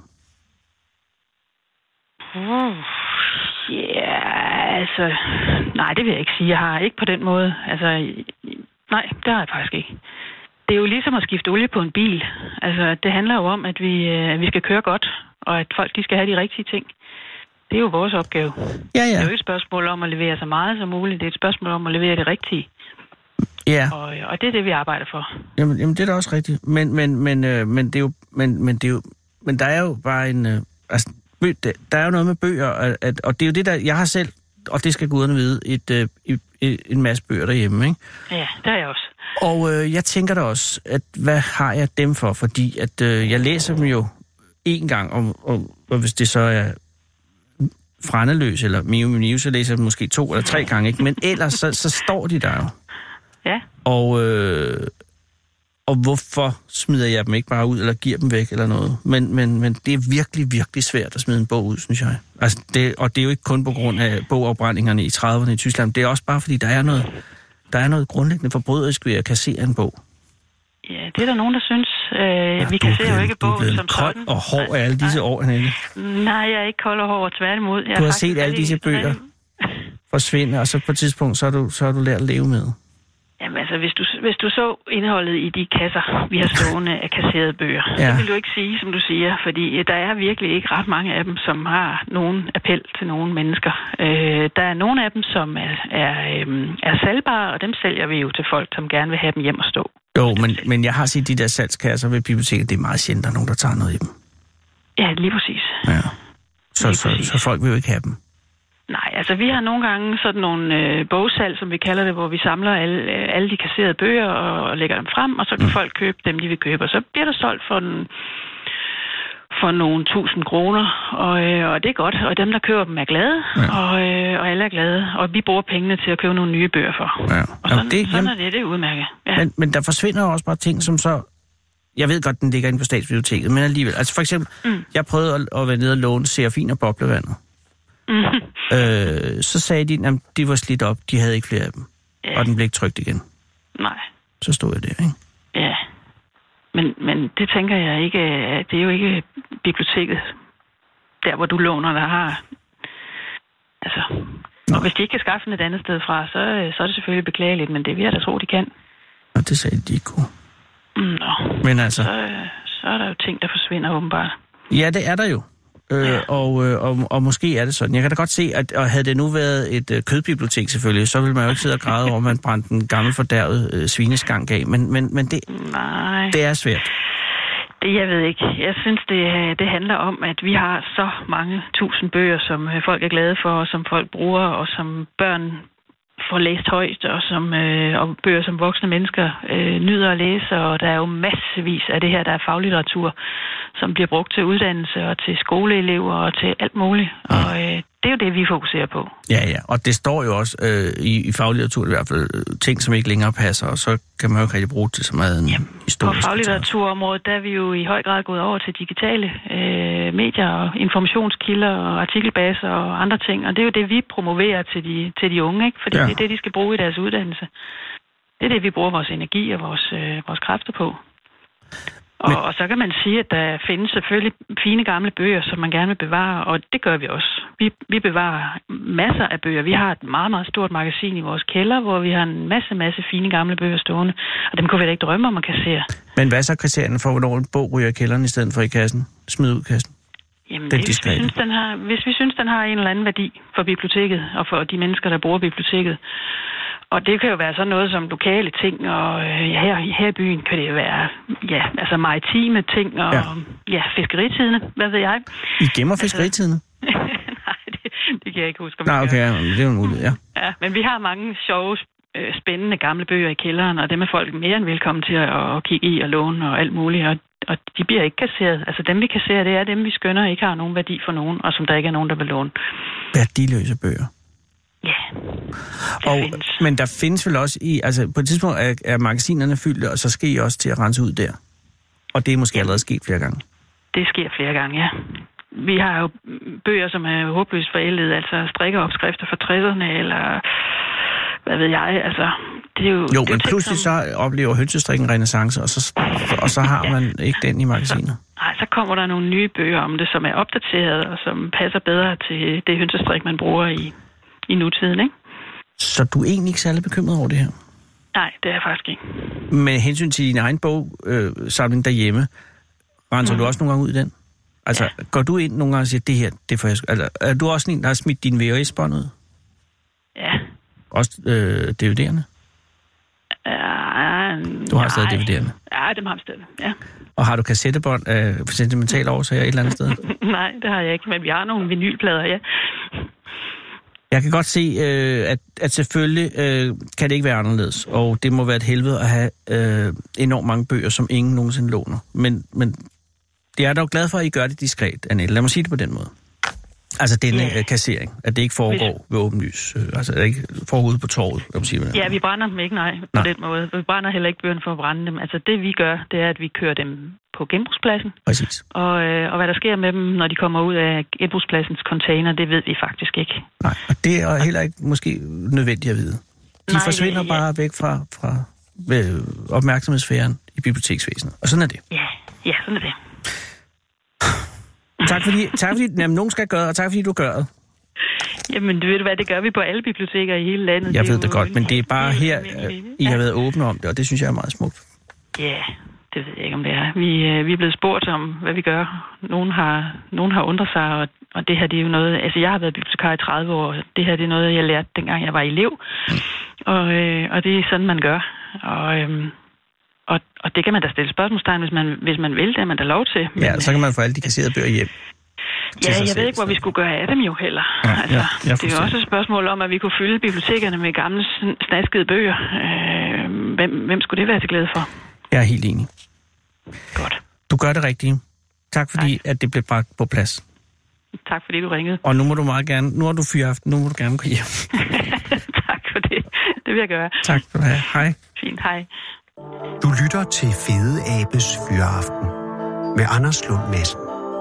Uh, ja, altså... Nej, det vil jeg ikke sige. Jeg har ikke på den måde. Altså, nej, det har jeg faktisk ikke. Det er jo ligesom at skifte olie på en bil. Altså, det handler jo om, at vi, at vi skal køre godt, og at folk de skal have de rigtige ting. Det er jo vores opgave. Ja, Det ja. er jo ikke et spørgsmål om at levere så meget som muligt. Det er et spørgsmål om at levere det rigtige. Ja. Og, og det er det, vi arbejder for. Jamen, jamen det er da også rigtigt. Men, men, men, øh, men det er jo... Men, men, det er jo, men der er jo bare en... Øh, altså, bø, der, der er jo noget med bøger, at, at, og det er jo det, der... Jeg har selv, og det skal guderne vide, et, øh, et, et, en masse bøger derhjemme, ikke? Ja, det er jeg også. Og øh, jeg tænker da også, at hvad har jeg dem for? Fordi at øh, jeg læser dem jo én gang, og, og, og hvis det så er Frandeløs eller Mio Mio, så læser jeg dem måske to eller tre gange, ikke? Men ellers, så, så står de der jo. Ja. Og, øh, og hvorfor smider jeg dem ikke bare ud, eller giver dem væk, eller noget? Men, men, men det er virkelig, virkelig svært at smide en bog ud, synes jeg. Altså det, og det er jo ikke kun på grund af bogafbrændingerne i trediverne i Tyskland. Det er også bare, fordi der er noget, der er noget grundlæggende forbryderisk ved at kassere en bog. Ja, det er der nogen, der synes. Øh, ja, vi kan se jo ikke bogen som kold sådan. og hård af alle disse nej. år, Annette. Nej, jeg er ikke kold og hård, tværtimod. Jeg Du har faktisk set alle disse bøger forsvinde, og så på et tidspunkt, så har du, så har du lært at leve med. Jamen altså, hvis du, hvis du så indholdet i de kasser, vi har stående af kasserede bøger, Ja. så vil du ikke sige, som du siger, fordi der er virkelig ikke ret mange af dem, som har nogen appel til nogen mennesker. Øh, der er nogle af dem, som er, er, øh, er salgbare, og dem sælger vi jo til folk, som gerne vil have dem hjem og stå. Jo, men, men jeg har set de der salgskasser ved biblioteket, det er meget sjældent, der er nogen, der tager noget i dem. Ja, lige præcis. Ja. Så, Lige så, præcis. så folk vil jo ikke have dem. Nej, altså vi har nogle gange sådan nogle øh, bogsalg, som vi kalder det, hvor vi samler alle, øh, alle de kasserede bøger og, og lægger dem frem, og så kan mm. folk købe dem, de vil købe. Og så bliver der solgt for, den, for nogle tusind kroner, og, øh, og det er godt. Og dem, der køber dem, er glade, ja. og, øh, og alle er glade. Og vi bruger pengene til at købe nogle nye bøger for. Ja. Og sådan, det, sådan er det, det er udmærket. Ja. Men, men der forsvinder jo også bare ting, som så... Jeg ved godt, den ligger inde på Statsbiblioteket, men alligevel. Altså for eksempel, mm. jeg prøvede at, at være nede og låne Serafin og Boblevandet. Mm. Øh, så sagde de, at de var slidt op, de havde ikke flere af dem. Ja. Og den blev ikke trykt igen. Nej. Så stod jeg der, ikke? Ja. Men, men det tænker jeg ikke, det er jo ikke biblioteket, der hvor du låner, der har... Altså... Og hvis de ikke kan skaffe den et andet sted fra, så, så er det selvfølgelig beklageligt, men det vil jeg da tro, de kan. Og det sagde de ikke kunne. Nå. Men altså... Så, så er der jo ting, der forsvinder åbenbart. Ja, det er der jo. Øh, Ja. og, øh, og, og måske er det sådan. Jeg kan da godt se, at og havde det nu været et øh, kødbibliotek selvfølgelig, så ville man jo ikke sidde og græde over, at man brændte en gammel fordærvet øh, svineskank af. Men, men, men det, Nej. det er svært. Det, jeg ved ikke. Jeg synes, det, det handler om, at vi har så mange tusind bøger, som øh, folk er glade for, og som folk bruger, og som børn får læst højt, og, som, øh, og bøger, som voksne mennesker øh, nyder at læse, og der er jo massevis af det her, der er faglitteratur, som bliver brugt til uddannelse og til skoleelever og til alt muligt. Ja. Og øh, det er jo det, vi fokuserer på. Ja, ja, og det står jo også øh, i, i faglitteratur i hvert fald øh, ting, som ikke længere passer, og så kan man jo ikke rigtig bruge det som en Jamen, historisk. På faglitteraturområdet, der er vi jo i høj grad gået over til digitale øh, medier og informationskilder og artikelbaser og andre ting, og det er jo det, vi promoverer til de, til de unge, ikke? Fordi ja. det er det, de skal bruge i deres uddannelse. Det er det, vi bruger vores energi og vores, øh, vores kræfter på. Og, Men... og så kan man sige, at der findes selvfølgelig fine gamle bøger, som man gerne vil bevare, og det gør vi også. Vi, vi bevarer masser af bøger. Vi har et meget, meget stort magasin i vores kælder, hvor vi har en masse, masse fine gamle bøger stående, og dem kunne vi da ikke drømme om at kassere. Men hvad er så kriterierne for, hvornår en bog ryger i kælderen i stedet for i kassen? Smid ud kassen? Jamen, det, hvis, vi synes, den har, hvis vi synes, den har en eller anden værdi for biblioteket og for de mennesker, der bruger biblioteket, Og det kan jo være sådan noget som lokale ting, og øh, her, her i byen kan det være ja, altså maritime ting, og ja, ja fiskeritidene, hvad ved jeg. I gemmer fiskeritidene? Altså, nej, det, det kan jeg ikke huske, om Nej, okay, ja, det er jo en mulighed, ja. Ja, men vi har mange sjove, øh, spændende gamle bøger i kælderen, og dem er folk mere end velkommen til at, at kigge i og låne og alt muligt, og, og de bliver ikke kasseret. Altså dem, vi kasserer, det er dem, vi skønner ikke har nogen værdi for nogen, og som der ikke er nogen, der vil låne. Værdiløse bøger? Ja, og, men der findes vel også i, altså på et tidspunkt er, er magasinerne fyldte, og så skal I også til at rense ud der. Og det er måske ja. allerede sket flere gange. Det sker flere gange, ja. Vi har jo bøger, som er håbløst forældet, altså strikkeopskrifter fra tresserne, eller hvad ved jeg, altså det er jo... Jo, det men ting, pludselig som... så oplever hønsestrikken renaissance, og så, og så har man ja. ikke den i magasinet. Så, nej, så kommer der nogle nye bøger om det, som er opdateret, og som passer bedre til det hønsestrik, man bruger i i nutiden, ikke? Så du er egentlig ikke særlig bekymret over det her? Nej, det er jeg faktisk ikke. Med hensyn til din egen bogsamling øh, derhjemme, renser mm. du også nogle gange ud i den? Altså, ja. Går du ind nogle gange og siger, det her, det får jeg... Altså, er du også en, der har smidt din V H S-bånd ud? Ja. Også øh, D V D'erne? Ja, du har stadig D V D'erne? Ja, dem har jeg stadig, ja. Og har du kassettebånd af øh, sentimentale årsager et eller andet sted? Nej, det har jeg ikke, men vi har nogle vinylplader, ja. Jeg kan godt se, øh, at, at selvfølgelig øh, kan det ikke være anderledes, og det må være et helvede at have øh, enormt mange bøger, som ingen nogensinde låner. Men, men jeg er dog glad for, at I gør det diskret, Annette. Lad mig sige det på den måde. Altså denne yeah. kassering, at det ikke foregår ved åben lys. Øh, altså at det ikke foregår ude på torvet, lad mig sige det. Ja, vi brænder dem ikke, nej, på nej. den måde. Vi brænder heller ikke bøgerne for at brænde dem. Altså det vi gør, det er, at vi kører dem på genbrugspladsen. Præcis. Og, øh, og hvad der sker med dem, når de kommer ud af genbrugspladsens container, det ved vi faktisk ikke. Nej, og det er heller ikke måske nødvendigt at vide. De Nej, forsvinder det, ja. bare væk fra, fra øh, opmærksomhedssfæren i biblioteksvæsenet. Og sådan er det. Ja, ja, sådan er det. Tak fordi, tak fordi jamen, nogen skal gøre, og tak fordi du gør det. Jamen, du ved hvad, det gør vi på alle biblioteker i hele landet. Jeg det ved det godt, men det er bare her, I har været åbne om det, og det synes jeg er meget smukt. Ja, det ved jeg ikke, om det er. Vi, vi er blevet spurgt om, hvad vi gør. Nogen har, nogen har undret sig, og, og det her, det er jo noget... Altså, jeg har været bibliotekar i tredive år. Det her, det er noget, jeg lærte, dengang jeg var elev. Mm. Og, øh, og det er sådan, man gør. Og, øh, og, og det kan man da stille spørgsmålstegn, hvis man, hvis man vil. Det er man da lov til. Men, ja, så kan man få alle de kasserede bøger hjem. Ja, jeg ved ikke, hvor vi skulle gøre af dem jo heller. Ja, altså, ja, det er jo også et spørgsmål om, at vi kunne fylde bibliotekerne med gamle, snaskede bøger. Øh, hvem, hvem skulle det være til glæde for? Jeg er helt enig. Godt. Du gør det rigtige. Tak fordi, tak. at det blev bragt på plads. Tak fordi du ringede. Og nu må du meget gerne, nu har du fyraften, nu må du gerne gå hjem. Tak for det. Det vil jeg gøre. Tak for det. Hej. Fint, hej. Du lytter til Fede Abes Fyraften med Anders Lund Madsen.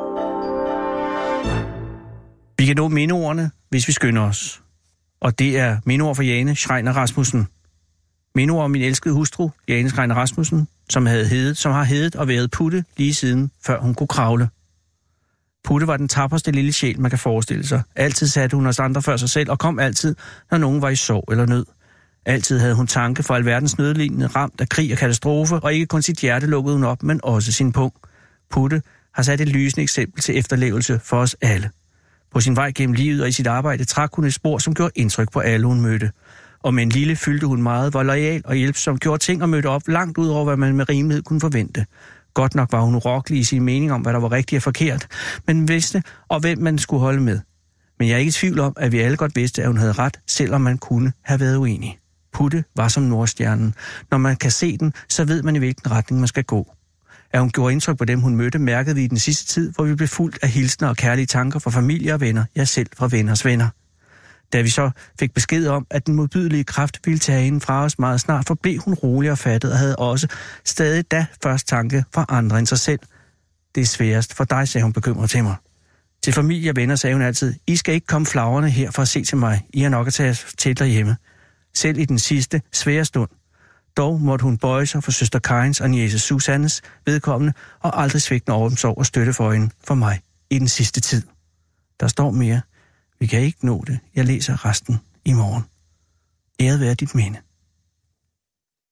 Vi kan nå mindeordene, hvis vi skynder os. Og det er mindeord for Jane Schreiner Rasmussen. Mindeord om min elskede hustru, Jane Schreiner Rasmussen, som, havde hedet, som har heddet og været Putte lige siden, før hun kunne kravle. Putte var den tapperste lille sjæl, man kan forestille sig. Altid satte hun os andre før sig selv, og kom altid, når nogen var i sorg eller nød. Altid havde hun tanke for alverdens nødlignende, ramt af krig og katastrofe, og ikke kun sit hjerte lukkede hun op, men også sin pung. Putte har sat et lysende eksempel til efterlevelse for os alle. På sin vej gennem livet og i sit arbejde trak hun et spor, som gjorde indtryk på alle, hun mødte. Og med en lille fyldte hun meget, var loyal og hjælpsom, gjorde ting og mødte op langt ud over, hvad man med rimelighed kunne forvente. Godt nok var hun urokkelig i sin mening om, hvad der var rigtigt og forkert, men vidste, og hvem man skulle holde med. Men jeg er ikke i tvivl om, at vi alle godt vidste, at hun havde ret, selvom man kunne have været uenig. Putte var som Nordstjernen. Når man kan se den, så ved man, i hvilken retning man skal gå. At hun gjorde indtryk på dem, hun mødte, mærkede vi i den sidste tid, hvor vi blev fuldt af hilsner og kærlige tanker fra familie og venner, jeg selv fra venners venner. Da vi så fik besked om, at den modbydelige kraft ville tage hende fra os meget snart, forblev hun rolig og fattet og havde også stadig da først tanke for andre end sig selv. Det er sværest for dig, sagde hun bekymret til mig. Til familie og venner sagde hun altid, I skal ikke komme flagrende her for at se til mig. I har nok at tage til derhjemme. Selv i den sidste svære stund. Dog måtte hun bøje sig for søster Karins og niece Susannes vedkommende og aldrig svigtende overomsorg og støtte for hende for mig i den sidste tid. Der står mere. Vi kan ikke nå det. Jeg læser resten i morgen. Æret være dit minde.